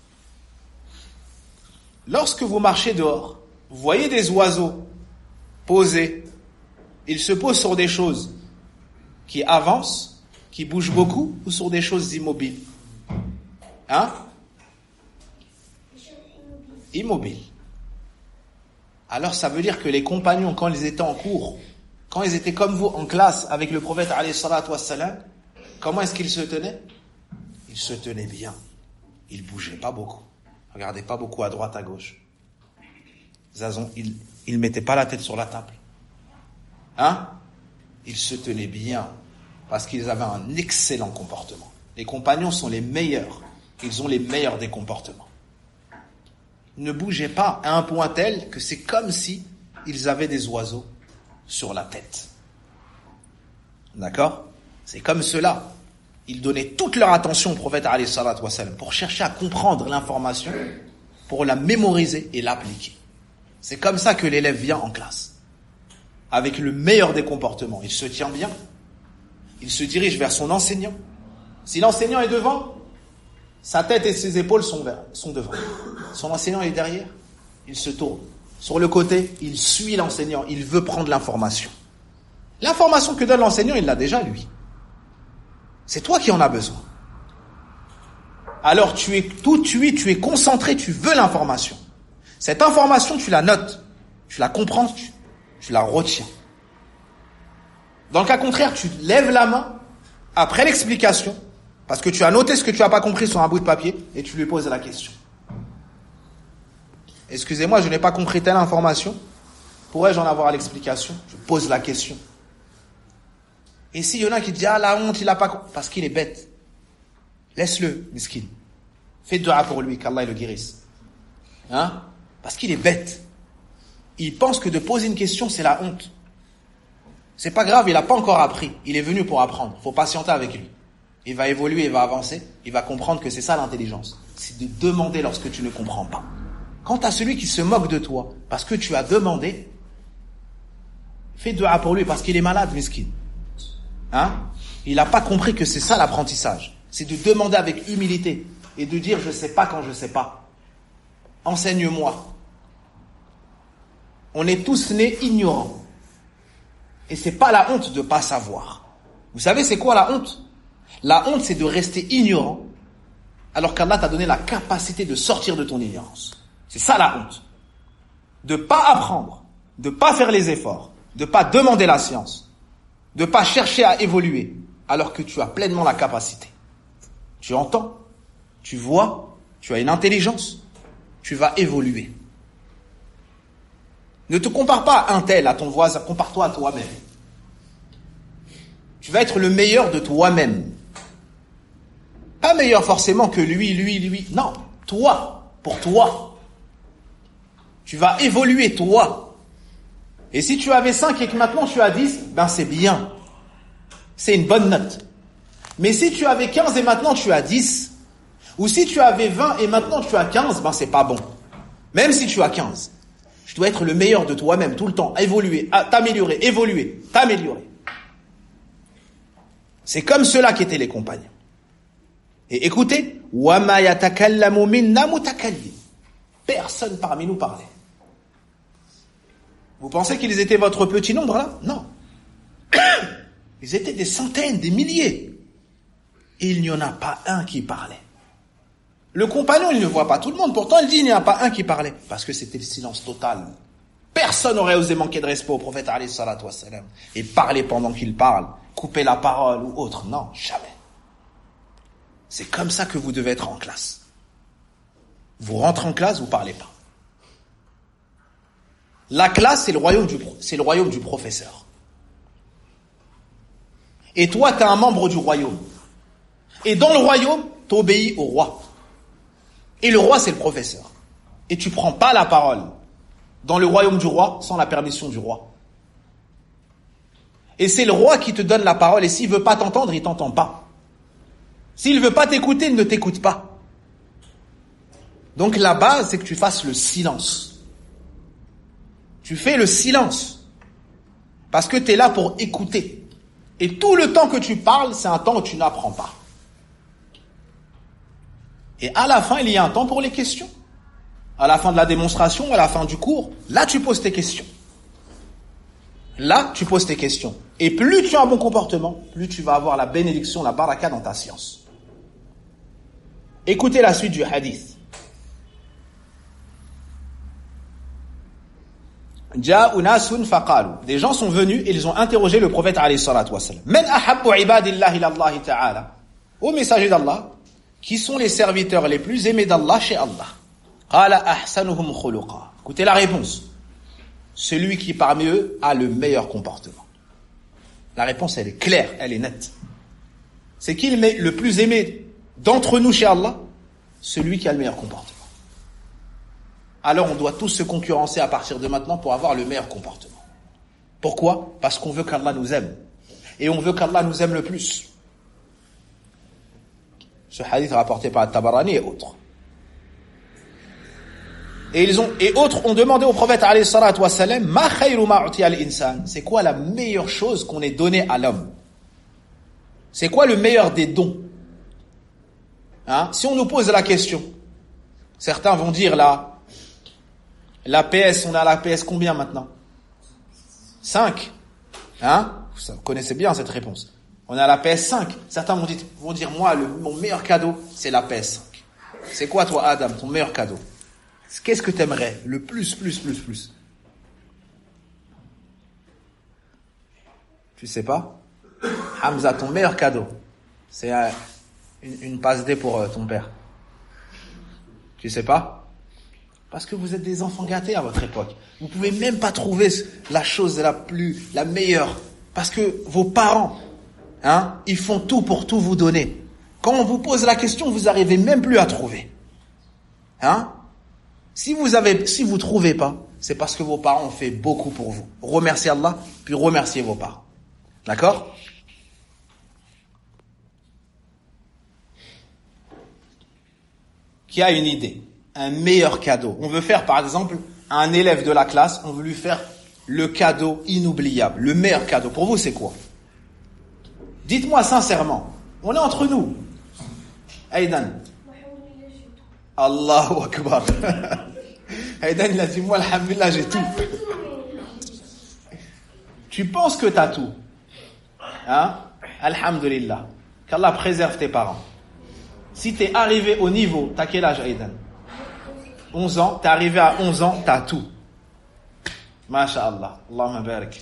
D: Lorsque vous marchez dehors, vous voyez des oiseaux posés. Ils se posent sur des choses qui avancent, qui bougent beaucoup, ou sur des choses immobiles? Hein? Immobiles. Alors ça veut dire que les compagnons, quand ils étaient en cours, quand ils étaient comme vous en classe avec le prophète alayhi salatu wassalam, comment est-ce qu'ils se tenaient? Ils se tenaient bien. Ils bougeaient pas beaucoup. Regardaient pas beaucoup à droite, à gauche. Ils mettaient pas la tête sur la table. Hein? Ils se tenaient bien parce qu'ils avaient un excellent comportement. Les compagnons sont les meilleurs. Ils ont les meilleurs des comportements. Ils ne bougeaient pas à un point tel que c'est comme si ils avaient des oiseaux sur la tête. D'accord? C'est comme cela. Ils donnaient toute leur attention au prophète alayhi salatu wassalam pour chercher à comprendre l'information, pour la mémoriser et l'appliquer. C'est comme ça que l'élève vient en classe. Avec le meilleur des comportements. Il se tient bien. Il se dirige vers son enseignant. Si l'enseignant est devant, sa tête et ses épaules sont devant. Son enseignant est derrière, il se tourne. Sur le côté, il suit l'enseignant, il veut prendre l'information. L'information que donne l'enseignant, il l'a déjà lui. C'est toi qui en as besoin. Alors tu es concentré, tu veux l'information. Cette information, tu la notes, tu la comprends, tu la retiens. Dans le cas contraire, tu lèves la main après l'explication, parce que tu as noté ce que tu n'as pas compris sur un bout de papier, et tu lui poses la question. Excusez-moi, je n'ai pas compris telle information. Pourrais-je en avoir l'explication? Je pose la question. Et s'il y en a qui disent, ah la honte, il n'a pas compris, parce qu'il est bête. Laisse-le, miskin. Fais dua pour lui, qu'Allah le guérisse. Hein? Parce qu'il est bête. Il pense que de poser une question, c'est la honte. C'est pas grave, il n'a pas encore appris. Il est venu pour apprendre. Il faut patienter avec lui. Il va évoluer, il va avancer. Il va comprendre que c'est ça l'intelligence. C'est de demander lorsque tu ne comprends pas. Quant à celui qui se moque de toi, parce que tu as demandé, fais dua pour lui, parce qu'il est malade, miskin. Hein? Il n'a pas compris que c'est ça l'apprentissage. C'est de demander avec humilité et de dire je sais pas quand je sais pas. Enseigne-moi. On est tous nés ignorants. Et c'est pas la honte de pas savoir. Vous savez c'est quoi la honte? La honte c'est de rester ignorant alors qu'Allah t'a donné la capacité de sortir de ton ignorance. C'est ça la honte. De pas apprendre, de pas faire les efforts, de pas demander la science, de pas chercher à évoluer alors que tu as pleinement la capacité. tu entends, tu vois, tu as une intelligence, tu vas évoluer. Ne te compare pas à un tel, à ton voisin, compare-toi à toi-même. Tu vas être le meilleur de toi-même. Pas meilleur forcément que lui. Non, toi, pour toi. Tu vas évoluer, toi. Et si tu avais 5 et que maintenant tu as 10, ben c'est bien. C'est une bonne note. Mais si tu avais 15 et maintenant tu as 10, ou si tu avais 20 et maintenant tu as 15, ben c'est pas bon. Même si tu as 15. Tu dois être le meilleur de toi-même tout le temps, évoluer, t'améliorer. C'est comme cela qu'étaient les compagnons. Et écoutez, وَمَا يَتَكَلَّمُ مِنَّا مُتَكَلِّمٌ. Personne parmi nous parlait. Vous pensez qu'ils étaient votre petit nombre là? Non. Ils étaient des centaines, des milliers. Et il n'y en a pas un qui parlait. Le compagnon, il ne voit pas tout le monde. Pourtant, il dit il n'y en a pas un qui parlait. Parce que c'était le silence total. Personne n'aurait osé manquer de respect au prophète alayhi salatu wassalam et parler pendant qu'il parle, couper la parole ou autre. Non, jamais. C'est comme ça que vous devez être en classe. Vous rentrez en classe, vous parlez pas. La classe, c'est le royaume du professeur. Et toi, tu es un membre du royaume. Et dans le royaume, tu obéis au roi. Et le roi, c'est le professeur. Et tu prends pas la parole dans le royaume du roi sans la permission du roi. Et c'est le roi qui te donne la parole. Et s'il veut pas t'entendre, il t'entend pas. S'il veut pas t'écouter, il ne t'écoute pas. Donc la base, c'est que tu fasses le silence. Tu fais le silence. Parce que tu es là pour écouter. Et tout le temps que tu parles, c'est un temps où tu n'apprends pas. Et à la fin, il y a un temps pour les questions. À la fin de la démonstration, à la fin du cours, là tu poses tes questions. Là, tu poses tes questions. Et plus tu as un bon comportement, plus tu vas avoir la bénédiction, la baraka dans ta science. Écoutez la suite du hadith. Ja'u nasun faqalu. Des gens sont venus et ils ont interrogé le prophète alayhi salatu wassalam. Man ahabbu ibadillahi ila Allah ta'ala. Ô messager d'Allah, qui sont les serviteurs les plus aimés d'Allah chez Allah? Qala ahsanuhum khuluqa. Écoutez la réponse. Celui qui parmi eux a le meilleur comportement. La réponse, elle est claire, elle est nette. C'est qui le plus aimé d'entre nous chez Allah? Celui qui a le meilleur comportement. Alors on doit tous se concurrencer à partir de maintenant pour avoir le meilleur comportement. Pourquoi? Parce qu'on veut qu'Allah nous aime. Et on veut qu'Allah nous aime le plus. Ce hadith rapporté par Tabarani et autres. Et autres ont demandé au prophète alayhi salatu wassalam, ma khayru ma utiya al-insan. C'est quoi la meilleure chose qu'on ait donnée à l'homme? C'est quoi le meilleur des dons? Hein? Si on nous pose la question, certains vont dire la PS, on a la PS combien maintenant? 5. Hein? Vous connaissez bien cette réponse. On a la PS5. Certains vont dire moi, mon meilleur cadeau, c'est la PS5. C'est quoi toi, Adam, ton meilleur cadeau? Qu'est-ce que tu aimerais le plus? Tu sais pas? Hamza, ton meilleur cadeau, c'est une passe D pour ton père. Tu sais pas? Parce que vous êtes des enfants gâtés à votre époque. Vous pouvez même pas trouver la chose la meilleure. Parce que vos parents, ils font tout pour tout vous donner. Quand on vous pose la question, vous arrivez même plus à trouver. Si vous trouvez pas, c'est parce que vos parents ont fait beaucoup pour vous. Remerciez Allah, puis remerciez vos parents. D'accord? Qui a une idée? Un meilleur cadeau. On veut faire, par exemple, à un élève de la classe, on veut lui faire le cadeau inoubliable. Le meilleur cadeau. Pour vous, c'est quoi? Dites-moi sincèrement. On est entre nous. Aïdan. Allahu Akbar. Aïdan, il a dit, moi, alhamdulillah, j'ai tout. Tu penses que t'as tout. Alhamdulillah. Qu'Allah préserve tes parents. Si t'es arrivé au niveau, t'as quel âge, Aïdan? 11 ans, t'es arrivé à 11 ans, t'as tout. Masha'Allah. Allahumma barik.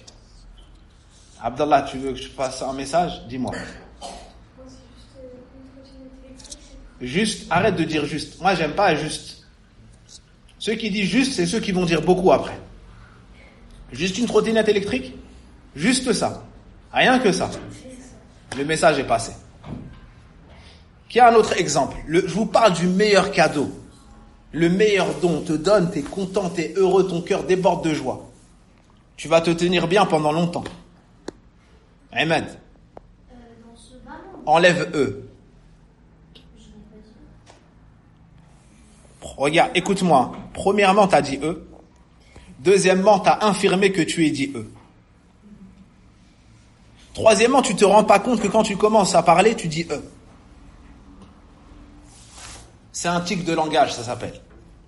D: Abdallah, tu veux que je passe un message? Dis-moi. Juste, arrête de dire juste. Moi, j'aime pas juste. Ceux qui disent juste, c'est ceux qui vont dire beaucoup après. Juste une trottinette électrique? Juste ça. Rien que ça. Le message est passé. Qui a un autre exemple? Je vous parle du meilleur cadeau. Le meilleur don. On te donne, t'es content, t'es heureux, ton cœur déborde de joie. Tu vas te tenir bien pendant longtemps. Ahmed.
B: Dans ce ballon,
D: Enlève E. Regarde, écoute-moi. Premièrement, t'as dit E. Deuxièmement, t'as infirmé que tu aies dit E. Troisièmement, tu te rends pas compte que quand tu commences à parler, tu dis E. C'est un tic de langage, ça s'appelle.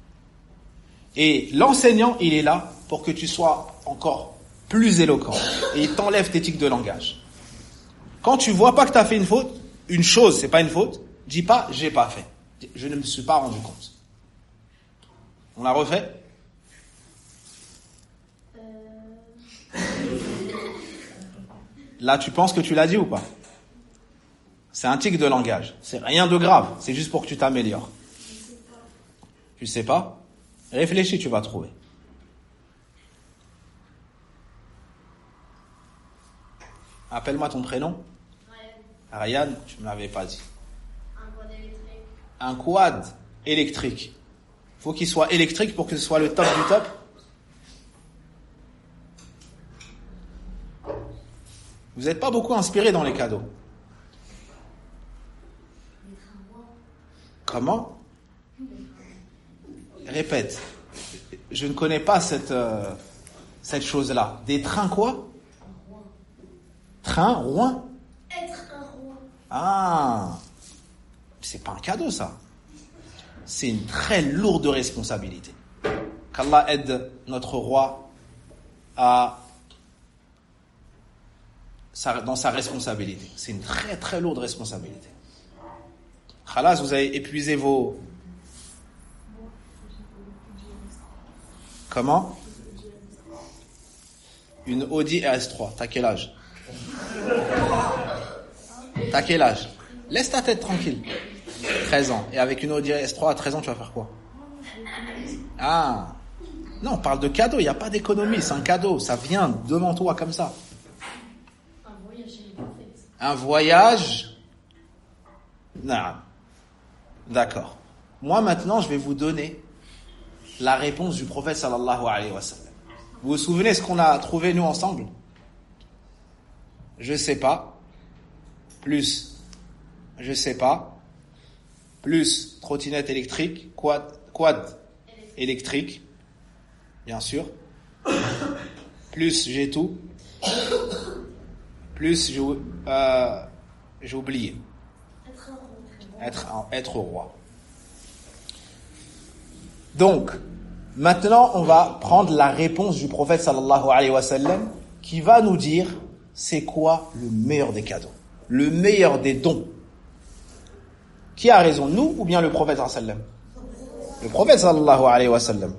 D: Et l'enseignant, il est là pour que tu sois encore plus éloquent. Et il t'enlève tes tics de langage. Quand tu vois pas que tu as fait une faute, une chose, c'est pas une faute, dis pas « j'ai pas fait ». Je ne me suis pas rendu compte. On l'a refait? Là, tu penses que tu l'as dit ou pas? C'est un tic de langage. C'est rien de grave. C'est juste pour que tu t'améliores. Tu sais pas? Réfléchis, tu vas trouver. Appelle-moi ton prénom. Ryan, tu me l'avais pas dit.
B: un quad électrique.
D: Un quad électrique. Faut qu'il soit électrique pour que ce soit le top du top. Vous n'êtes pas beaucoup inspiré dans les cadeaux. Comment? Répète. Je ne connais pas cette chose-là. Des trains quoi? Train, Rouen?
B: Être un roi.
D: Ah, c'est pas un cadeau ça. C'est une très lourde responsabilité. Qu'Allah aide notre roi dans sa responsabilité. C'est une très très lourde responsabilité. Khalas, vous avez épuisé vos... Comment? Une Audi RS3. T'as quel âge? T'as quel âge? Laisse ta tête tranquille. 13 ans. Et avec une Audi RS3 à 13 ans, tu vas faire quoi? Ah. Non, on parle de cadeau. Il n'y a pas d'économie. C'est un cadeau. Ça vient devant toi comme ça.
B: Un voyage chez les prophètes.
D: Un voyage? Non. D'accord. Moi, maintenant, je vais vous donner la réponse du prophète sallallahu alayhi wa sallam. Vous vous souvenez ce qu'on a trouvé nous ensemble? Je sais pas. Plus. Je sais pas. Plus trottinette électrique. Quad électrique. Bien sûr. Plus j'ai tout. Plus j'ai oublié. Être roi. Donc, maintenant, on va prendre la réponse du prophète sallallahu alayhi wa sallam qui va nous dire c'est quoi le meilleur des cadeaux, le meilleur des dons. Qui a raison, nous ou bien le prophète sallallahu alayhi wa sallam? Le prophète sallallahu alayhi wa sallam.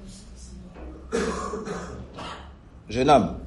D: Jeune homme,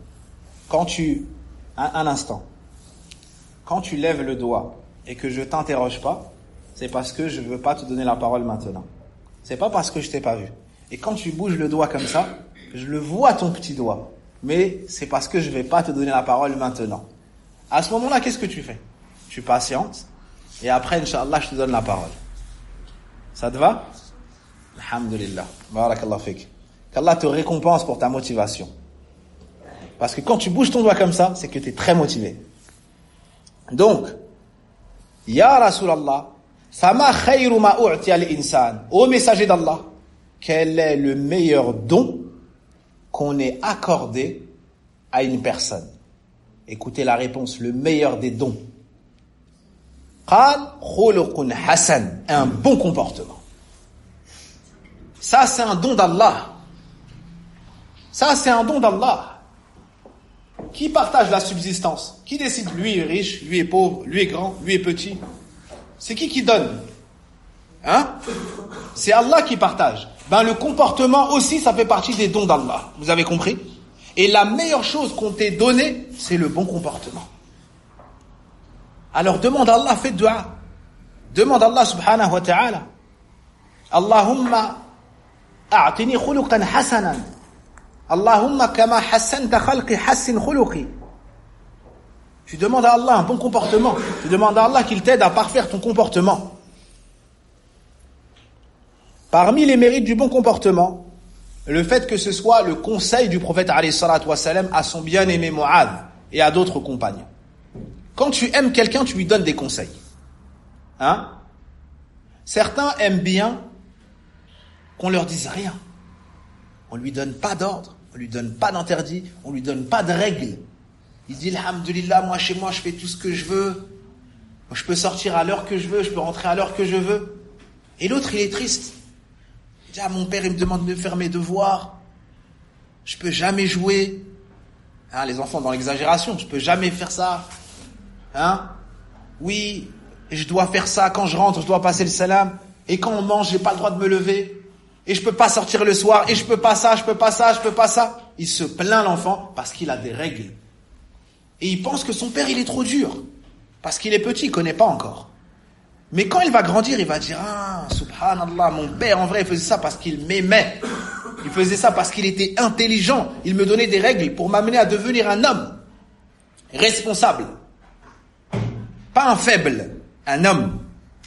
D: un instant, quand tu lèves le doigt et que je t'interroge pas, c'est parce que je veux pas te donner la parole maintenant. C'est pas parce que je t'ai pas vu. Et quand tu bouges le doigt comme ça, je le vois ton petit doigt. Mais c'est parce que je vais pas te donner la parole maintenant. À ce moment-là, qu'est-ce que tu fais? Tu patientes. Et après, Inch'Allah, je te donne la parole. Ça te va? Alhamdulillah. Barakallah fik. Qu'Allah te récompense pour ta motivation. Parce que quand tu bouges ton doigt comme ça, c'est que tu es très motivé. Donc, Ya Rasulallah, Fama khayru ma u'tiya al-insan. Ô messager d'Allah, quel est le meilleur don qu'on ait accordé à une personne? Écoutez la réponse, le meilleur des dons. Qal khuluqun hasan, un bon comportement. Ça, c'est un don d'Allah. Ça, c'est un don d'Allah. Qui partage la subsistance? Qui décide? Lui est riche, lui est pauvre, lui est grand, lui est petit. C'est qui donne? Hein? C'est Allah qui partage. Le comportement aussi, ça fait partie des dons d'Allah. Vous avez compris? Et la meilleure chose qu'on t'ait donnée, c'est le bon comportement. Alors demande à Allah, fais dua. Demande à Allah subhanahu wa ta'ala. Allahumma a'tini khuluqan hasanan. Allahumma kama hassanta khalqi hassin khuluqi. Tu demandes à Allah un bon comportement. Tu demandes à Allah qu'il t'aide à parfaire ton comportement. Parmi les mérites du bon comportement, le fait que ce soit le conseil du prophète alayhi salatu wassalam à son bien-aimé Mu'adh et à d'autres compagnons. Quand tu aimes quelqu'un, tu lui donnes des conseils. Hein? Certains aiment bien qu'on leur dise rien. On lui donne pas d'ordre, on lui donne pas d'interdit, on lui donne pas de règles. Il dit alhamdulillah, moi chez moi je fais tout ce que je veux. Je peux sortir à l'heure que je veux, je peux rentrer à l'heure que je veux. Et l'autre il est triste. Il dit mon père il me demande de faire mes devoirs. Je peux jamais jouer. Hein, les enfants dans l'exagération, je peux jamais faire ça. Hein? Oui, je dois faire ça quand je rentre, je dois passer le salam. Et quand on mange, j'ai pas le droit de me lever. Et je peux pas sortir le soir. Et je peux pas ça, je peux pas ça, je peux pas ça. Il se plaint l'enfant parce qu'il a des règles. Et il pense que son père, il est trop dur. Parce qu'il est petit, il connaît pas encore. Mais quand il va grandir, il va dire, subhanallah, mon père, en vrai, il faisait ça parce qu'il m'aimait. Il faisait ça parce qu'il était intelligent. Il me donnait des règles pour m'amener à devenir un homme. Responsable. Pas un faible. Un homme.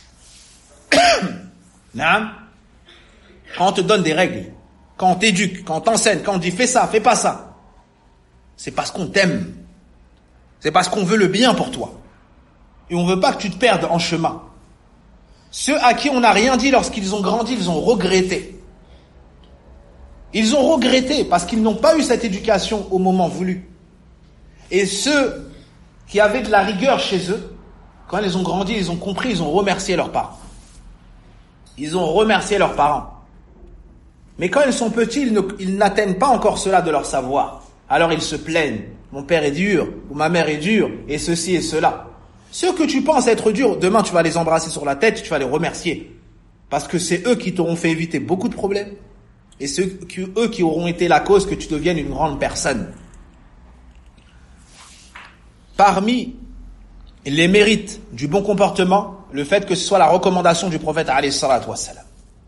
D: Quand on te donne des règles, quand on t'éduque, quand on t'enseigne, quand on dit fais ça, fais pas ça, c'est parce qu'on t'aime. C'est parce qu'on veut le bien pour toi. Et on veut pas que tu te perdes en chemin. Ceux à qui on n'a rien dit lorsqu'ils ont grandi, ils ont regretté. Ils ont regretté parce qu'ils n'ont pas eu cette éducation au moment voulu. Et ceux qui avaient de la rigueur chez eux, quand ils ont grandi, ils ont compris, ils ont remercié leurs parents. Ils ont remercié leurs parents. Mais quand ils sont petits, ils n'atteignent pas encore cela de leur savoir. Alors ils se plaignent. Mon père est dur, ou ma mère est dure, et ceci et cela. Ceux que tu penses être durs, demain tu vas les embrasser sur la tête, tu vas les remercier. Parce que c'est eux qui t'auront fait éviter beaucoup de problèmes. Et eux qui auront été la cause que tu deviennes une grande personne. Parmi les mérites du bon comportement, le fait que ce soit la recommandation du prophète alayhi salatu wassalam.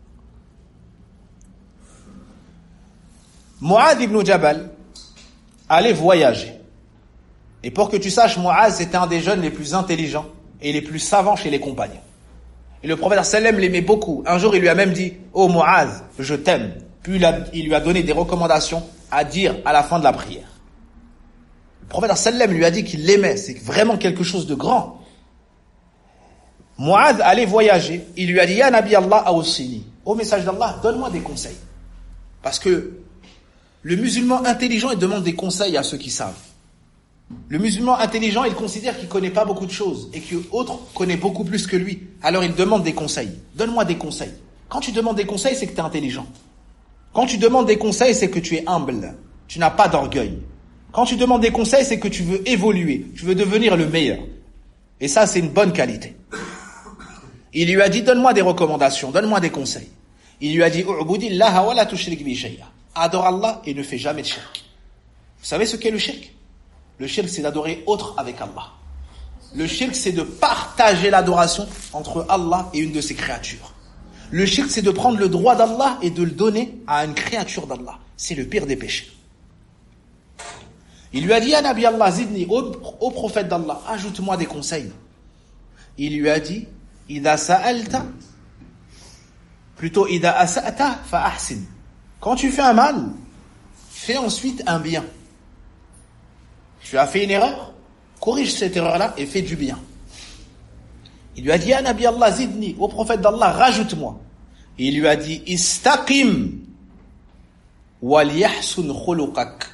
D: Mu'adh ibn Jabal allait voyager. Et pour que tu saches, Mu'adh c'était un des jeunes les plus intelligents et les plus savants chez les compagnons. Et le prophète sallam l'aimait beaucoup. Un jour, il lui a même dit « Oh Mu'adh, je t'aime ». Puis il lui a donné des recommandations à dire à la fin de la prière. Le prophète sallam lui a dit qu'il l'aimait. C'est vraiment quelque chose de grand. Mu'adh allait voyager. Il lui a dit « Ya Nabi Allah awsini ». Ô message d'Allah, donne-moi des conseils. Parce que le musulman intelligent, il demande des conseils à ceux qui savent. Le musulman intelligent, il considère qu'il connaît pas beaucoup de choses et que l'autre connaît beaucoup plus que lui. Alors il demande des conseils. Donne-moi des conseils. Quand tu demandes des conseils, c'est que tu es intelligent. Quand tu demandes des conseils, c'est que tu es humble. Tu n'as pas d'orgueil. Quand tu demandes des conseils, c'est que tu veux évoluer. Tu veux devenir le meilleur. Et ça, c'est une bonne qualité. Il lui a dit, donne-moi des recommandations, donne-moi des conseils. Il lui a dit, u'budillaha wa la tushrik bi shay'a. Adore Allah et ne fais jamais de shirk. Vous savez ce qu'est le shirk? Le shirk, c'est d'adorer autre avec Allah. Le shirk, c'est de partager l'adoration entre Allah et une de ses créatures. Le shirk, c'est de prendre le droit d'Allah et de le donner à une créature d'Allah. C'est le pire des péchés. Il lui a dit, Ya Nabi Allah, zidni, au prophète d'Allah, ajoute-moi des conseils. Il lui a dit, Ida sa'alta, plutôt Ida asa'ta fa ahsin. Quand tu fais un mal, fais ensuite un bien. Tu as fait une erreur, corrige cette erreur-là et fais du bien. Il lui a dit, Ya Nabi Allah zidni, au prophète d'Allah, rajoute-moi. Il lui a dit, Istaqim wal yahsun khuluqak.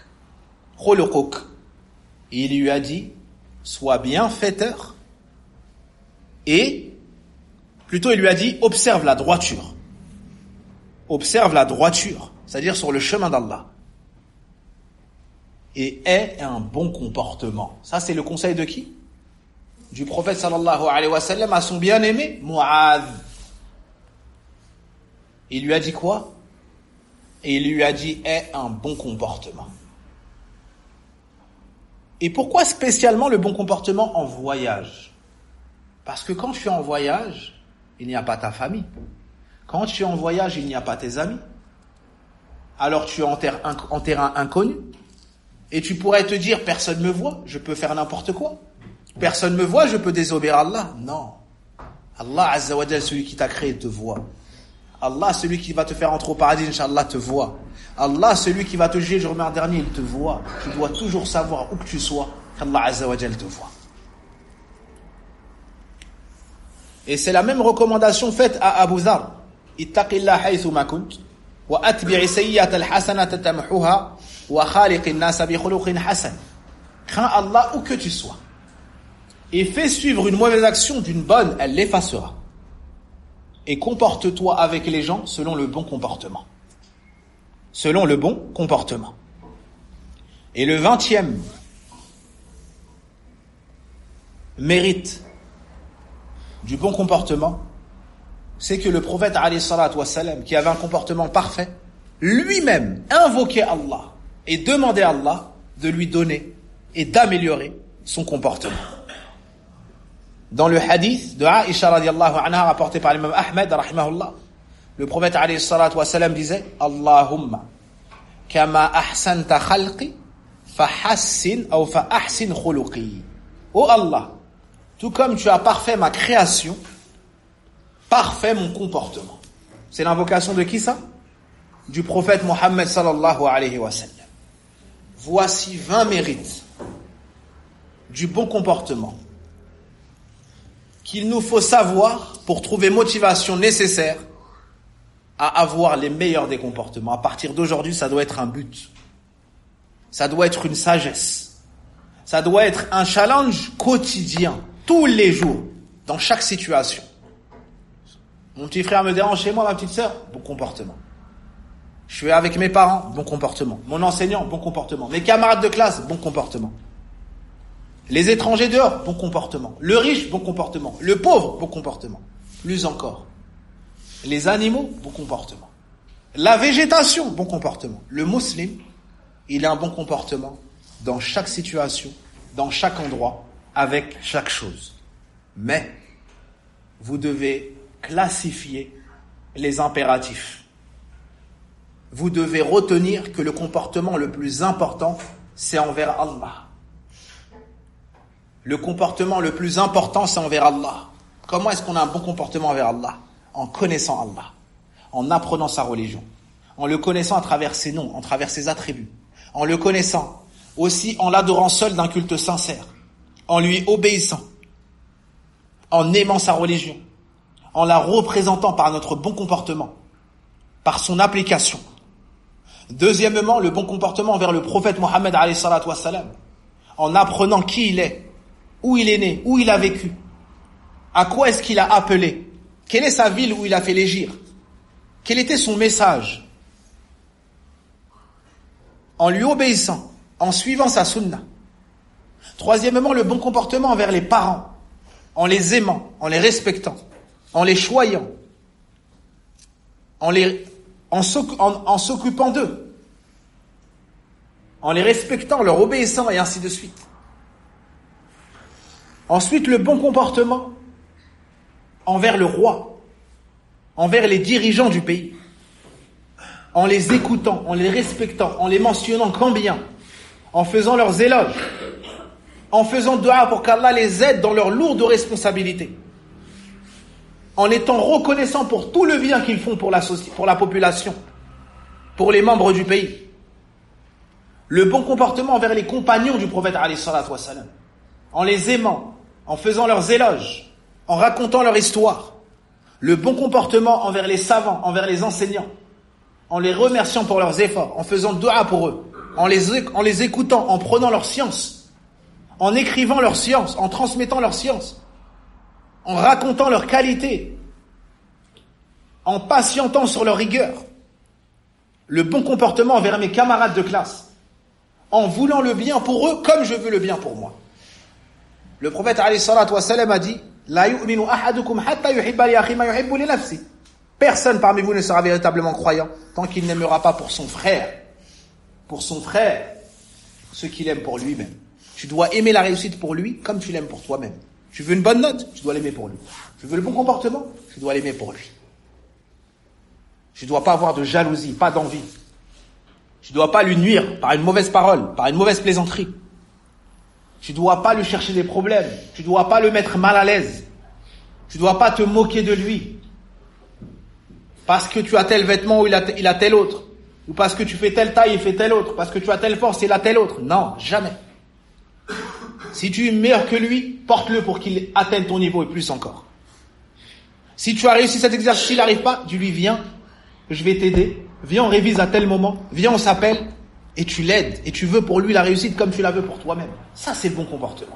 D: Et il lui a dit, sois bienfaiteur et, plutôt il lui a dit, observe la droiture. Observe la droiture, c'est-à-dire sur le chemin d'Allah. Et aie un bon comportement. Ça, c'est le conseil de qui? Du prophète sallallahu alayhi wa sallam à son bien-aimé, Mu'adh. Il lui a dit quoi? Et il lui a dit, aie un bon comportement. Et pourquoi spécialement le bon comportement en voyage? Parce que quand tu es en voyage, il n'y a pas ta famille. Quand tu es en voyage, il n'y a pas tes amis. Alors tu es en terrain inconnu. Et tu pourrais te dire, personne ne me voit, je peux faire n'importe quoi. Personne ne me voit, je peux désobéir à Allah. Non. Allah Azza wa Jal, celui qui t'a créé, te voit. Allah, celui qui va te faire entrer au paradis, Inch'Allah, te voit. Allah, celui qui va te juger le jour dernier, il te voit. Tu dois toujours savoir où que tu sois, qu'Allah Azza wa Jal te voit. Et c'est la même recommandation faite à Abu Dhar. Ittaqillah haythu ma kunt, wa atbi'i sayyi'ata al-hasanata tamhuha, wa khaliqin nasa bi khuluqin hasan. Crains Allah où que tu sois. Et fais suivre une mauvaise action d'une bonne, elle l'effacera. Et comporte-toi avec les gens selon le bon comportement. Selon le bon comportement. Et le 20e mérite du bon comportement, c'est que le prophète alayhi salatu wassalam, qui avait un comportement parfait, lui-même invoquait Allah et demandait à Allah de lui donner et d'améliorer son comportement. Dans le hadith de Aïcha radiallahu anha rapporté par l'imam Ahmed rahimahullah, le prophète alayhi salatu wassalam disait Allahumma kama ahsanta khalqi fahassin ou fahassin khuluqi. Oh Allah, tout comme tu as parfait ma création, parfait mon comportement. C'est l'invocation de qui ça? Du prophète Mohammed sallallahu alayhi wa sallam. Voici 20 mérites du bon comportement qu'il nous faut savoir pour trouver motivation nécessaire à avoir les meilleurs des comportements. À partir d'aujourd'hui, ça doit être un but. Ça doit être une sagesse. Ça doit être un challenge quotidien, tous les jours, dans chaque situation. Mon petit frère me dérange chez moi, ma petite sœur, bon comportement. Je suis avec mes parents, bon comportement. Mon enseignant, bon comportement. Mes camarades de classe, bon comportement. Les étrangers dehors, bon comportement. Le riche, bon comportement. Le pauvre, bon comportement. Plus encore. Les animaux, bon comportement. La végétation, bon comportement. Le musulman, il a un bon comportement dans chaque situation, dans chaque endroit, avec chaque chose. Mais, vous devez classifier les impératifs. Vous devez retenir que le comportement le plus important, c'est envers Allah. Le comportement le plus important, c'est envers Allah. Comment est-ce qu'on a un bon comportement envers Allah? En connaissant Allah, en apprenant sa religion, en le connaissant à travers ses noms, à travers ses attributs, en le connaissant aussi en l'adorant seul d'un culte sincère, en lui obéissant, en aimant sa religion, en la représentant par notre bon comportement, par son application. Deuxièmement, le bon comportement envers le prophète Mohammed alayhi salatu wassalam, en apprenant qui il est, où il est né, où il a vécu, à quoi est-ce qu'il a appelé, quelle est sa ville où il a fait l'hégire, quel était son message, en lui obéissant, en suivant sa sunna. Troisièmement, le bon comportement envers les parents, en les aimant, en les respectant, en les choyant, en s'occupant d'eux, en les respectant, en leur obéissant et ainsi de suite. Ensuite, le bon comportement envers le roi, envers les dirigeants du pays, en les écoutant, en les respectant, en les mentionnant qu'en bien, en faisant leurs éloges, en faisant dua pour qu'Allah les aide dans leurs lourdes responsabilités, en étant reconnaissants pour tout le bien qu'ils font pour la population, pour les membres du pays. Le bon comportement envers les compagnons du prophète alayhi salatu wassalam, en les aimant, en faisant leurs éloges, en racontant leur histoire. Le bon comportement envers les savants, envers les enseignants, en les remerciant pour leurs efforts, en faisant dua pour eux, en les écoutant, en prenant leur science, en écrivant leur science, en transmettant leur science, en racontant leur qualité, en patientant sur leur rigueur. Le bon comportement envers mes camarades de classe, en voulant le bien pour eux comme je veux le bien pour moi. Le prophète alayhi salatu wassalam a dit La yu'minu ahadukum hatta yuhibba li akhi ma yuhibbu li nafsi. Personne parmi vous ne sera véritablement croyant tant qu'il n'aimera pas pour son frère, ce qu'il aime pour lui-même. Tu dois aimer la réussite pour lui comme tu l'aimes pour toi-même. Tu veux une bonne note? Tu dois l'aimer pour lui. Tu veux le bon comportement? Tu dois l'aimer pour lui. Tu ne dois pas avoir de jalousie, pas d'envie. Tu ne dois pas lui nuire par une mauvaise parole, par une mauvaise plaisanterie. Tu ne dois pas lui chercher des problèmes. Tu ne dois pas le mettre mal à l'aise. Tu ne dois pas te moquer de lui. Parce que tu as tel vêtement ou il a tel autre. Ou parce que tu fais telle taille, il fait tel autre. Parce que tu as telle force, il a tel autre. Non, jamais. Si tu es meilleur que lui, porte-le pour qu'il atteigne ton niveau et plus encore. Si tu as réussi cet exercice, s'il n'arrive pas, dis-lui, viens, je vais t'aider. Viens, on révise à tel moment. Viens, on s'appelle. Et tu l'aides. Et tu veux pour lui la réussite comme tu la veux pour toi-même. Ça, c'est le bon comportement.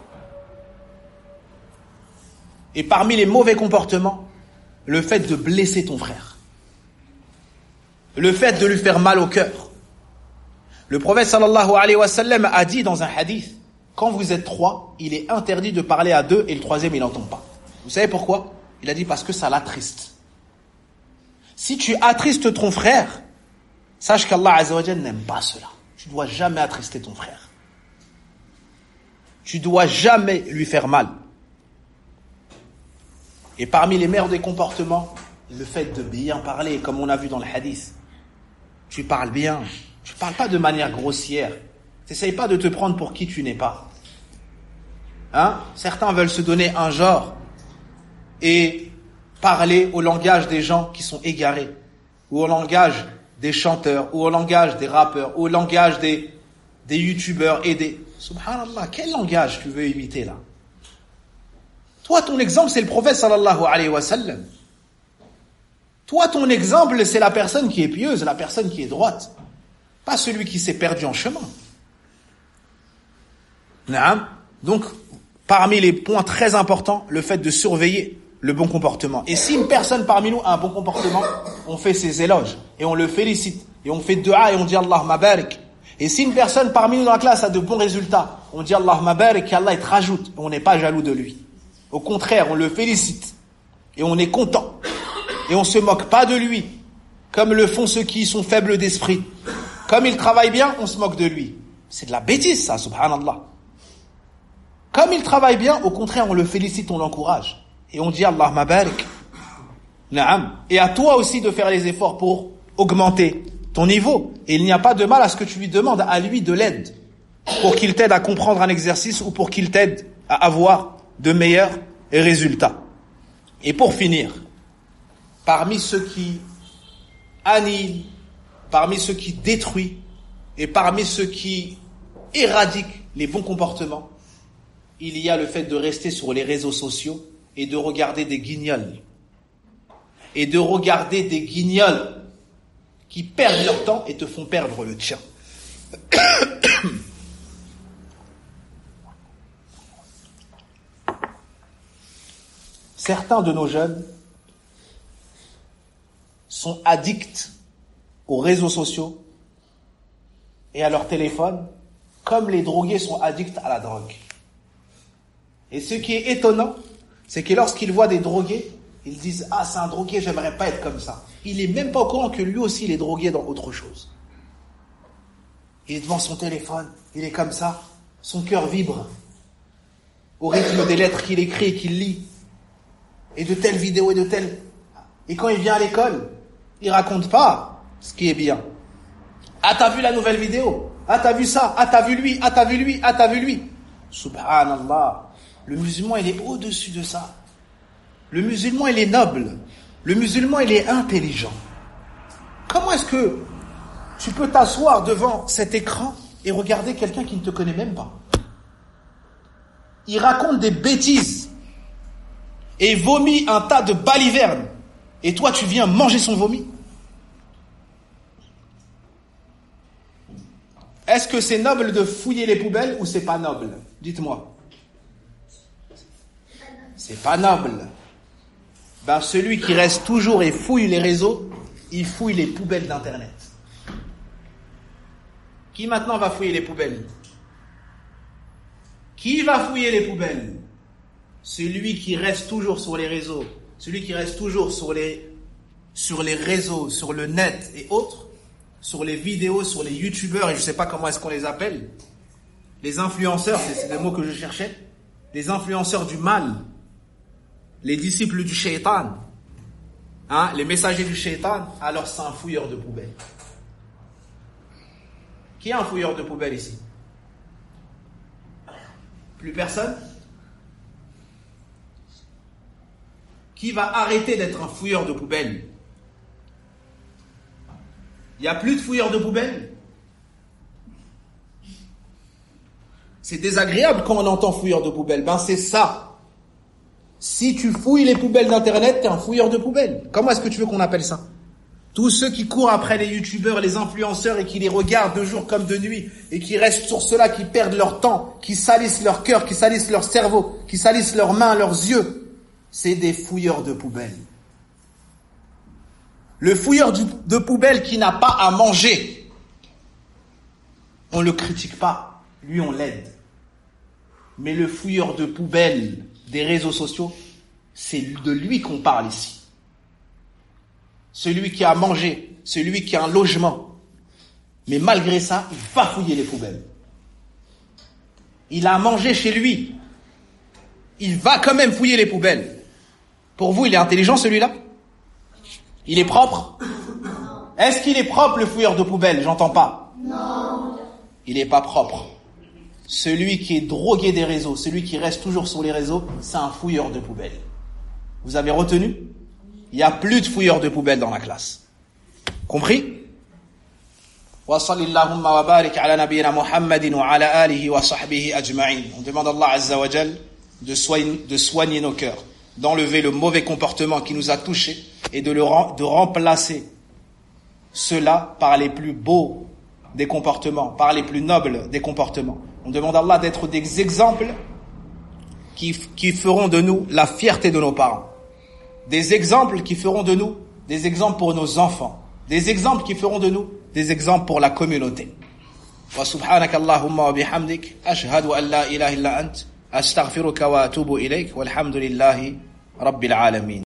D: Et parmi les mauvais comportements, le fait de blesser ton frère. Le fait de lui faire mal au cœur. Le prophète sallallahu alayhi wa sallam a dit dans un hadith, quand vous êtes 3, il est interdit de parler à 2 et le 3e il n'entend pas. Vous savez pourquoi? Il a dit parce que ça l'attriste. Si tu attristes ton frère, sache qu'Allah Azza wa Jalla n'aime pas cela. Tu dois jamais attrister ton frère. Tu dois jamais lui faire mal. Et parmi les meilleurs des comportements, le fait de bien parler, comme on a vu dans le hadith. Tu parles bien. Tu parles pas de manière grossière. T'essayes pas de te prendre pour qui tu n'es pas. Hein? Certains veulent se donner un genre et parler au langage des gens qui sont égarés, ou au langage des chanteurs, ou au langage des rappeurs, ou au langage des youtubeurs et des... Subhanallah, quel langage tu veux imiter là? Toi, ton exemple, c'est le prophète sallallahu alayhi wa sallam. Toi, ton exemple, c'est la personne qui est pieuse, la personne qui est droite. Pas celui qui s'est perdu en chemin. Naam. Donc, parmi les points très importants, le fait de surveiller le bon comportement. Et si une personne parmi nous a un bon comportement, on fait ses éloges, et on le félicite, et on fait dua, et on dit Allahumma barik. Et si une personne parmi nous dans la classe a de bons résultats, on dit Allahumma barik, et Allah il te rajoute, on n'est pas jaloux de lui. Au contraire, on le félicite, et on est content, et on se moque pas de lui, comme le font ceux qui sont faibles d'esprit. Comme il travaille bien, on se moque de lui. C'est de la bêtise ça, subhanallah. Comme il travaille bien, au contraire, on le félicite, on l'encourage. Et on dit Allahumma barik. Naam. Et à toi aussi de faire les efforts pour augmenter ton niveau. Et il n'y a pas de mal à ce que tu lui demandes à lui de l'aide. Pour qu'il t'aide à comprendre un exercice ou pour qu'il t'aide à avoir de meilleurs résultats. Et pour finir, parmi ceux qui annihilent, parmi ceux qui détruisent et parmi ceux qui éradiquent les bons comportements, il y a le fait de rester sur les réseaux sociaux et de regarder des guignols. Et de regarder des guignols qui perdent leur temps et te font perdre le tien. Certains de nos jeunes sont addicts aux réseaux sociaux et à leur téléphone, comme les drogués sont addicts à la drogue. Et ce qui est étonnant, c'est que lorsqu'ils voient des drogués, ils disent « Ah, c'est un drogué, j'aimerais pas être comme ça ». Il est même pas au courant que lui aussi, il est drogué dans autre chose. Il est devant son téléphone, il est comme ça, son cœur vibre au rythme des lettres qu'il écrit et qu'il lit, et de telles vidéos et de telles... Et quand il vient à l'école, il raconte pas ce qui est bien. « Ah, t'as vu la nouvelle vidéo ? Ah, t'as vu ça ? Ah, t'as vu lui ? Ah, t'as vu lui ? Ah, t'as vu lui ?» Subhanallah. Le musulman, il est au-dessus de ça. Le musulman, il est noble. Le musulman, il est intelligent. Comment est-ce que tu peux t'asseoir devant cet écran et regarder quelqu'un qui ne te connaît même pas? Il raconte des bêtises et vomit un tas de balivernes. Et toi, tu viens manger son vomi? Est-ce que c'est noble de fouiller les poubelles ou c'est pas noble? Dites-moi. C'est pas noble. Ben, celui qui reste toujours et fouille les réseaux, il fouille les poubelles d'Internet. Qui maintenant va fouiller les poubelles? Qui va fouiller les poubelles? Celui qui reste toujours sur les réseaux, celui qui reste toujours sur les réseaux, sur le net et autres, sur les vidéos, sur les youtubeurs, et je sais pas comment est-ce qu'on les appelle, les influenceurs, c'est le mot que je cherchais. les influenceurs du mal, les disciples du shaitan, les messagers du shaitan, alors c'est un fouilleur de poubelle. Qui est un fouilleur de poubelle ici? Plus personne? Qui va arrêter d'être un fouilleur de poubelle? Il n'y a plus de fouilleurs de poubelle? C'est désagréable quand on entend fouilleur de poubelle. Ben c'est ça. Si tu fouilles les poubelles d'internet, t'es un fouilleur de poubelle. Comment est-ce que tu veux qu'on appelle ça? Tous ceux qui courent après les youtubeurs, les influenceurs et qui les regardent de jour comme de nuit et qui restent sur cela, qui perdent leur temps, qui salissent leur cœur, qui salissent leur cerveau, qui salissent leurs mains, leurs yeux, c'est des fouilleurs de poubelle. Le fouilleur de poubelle qui n'a pas à manger, on le critique pas, lui on l'aide. Mais le fouilleur de poubelle des réseaux sociaux, c'est de lui qu'on parle ici. Celui qui a mangé, celui qui a un logement. Mais malgré ça, il va fouiller les poubelles. Il a mangé chez lui. Il va quand même fouiller les poubelles. Pour vous, il est intelligent celui-là? Il est propre? Est-ce qu'il est propre le fouilleur de poubelle? J'entends pas. Non. Il n'est pas propre. Celui qui est drogué des réseaux, celui qui reste toujours sur les réseaux, c'est un fouilleur de poubelle. Vous avez retenu? Il n'y a plus de fouilleurs de poubelle dans la classe. Compris? On demande à Allah Azza wa Jal de soigner nos cœurs, d'enlever le mauvais comportement qui nous a touchés et de remplacer cela par les plus beaux des comportements, par les plus nobles des comportements. On demande à Allah d'être des exemples qui feront de nous la fierté de nos parents. Des exemples qui feront de nous des exemples pour nos enfants. Des exemples qui feront de nous des exemples pour la communauté. Wa subhanaka Allahumma wa bihamdik ashhadu an la ilaha illa ant astaghfiruka wa atubu ilayk walhamdulillahi rabbil alamin.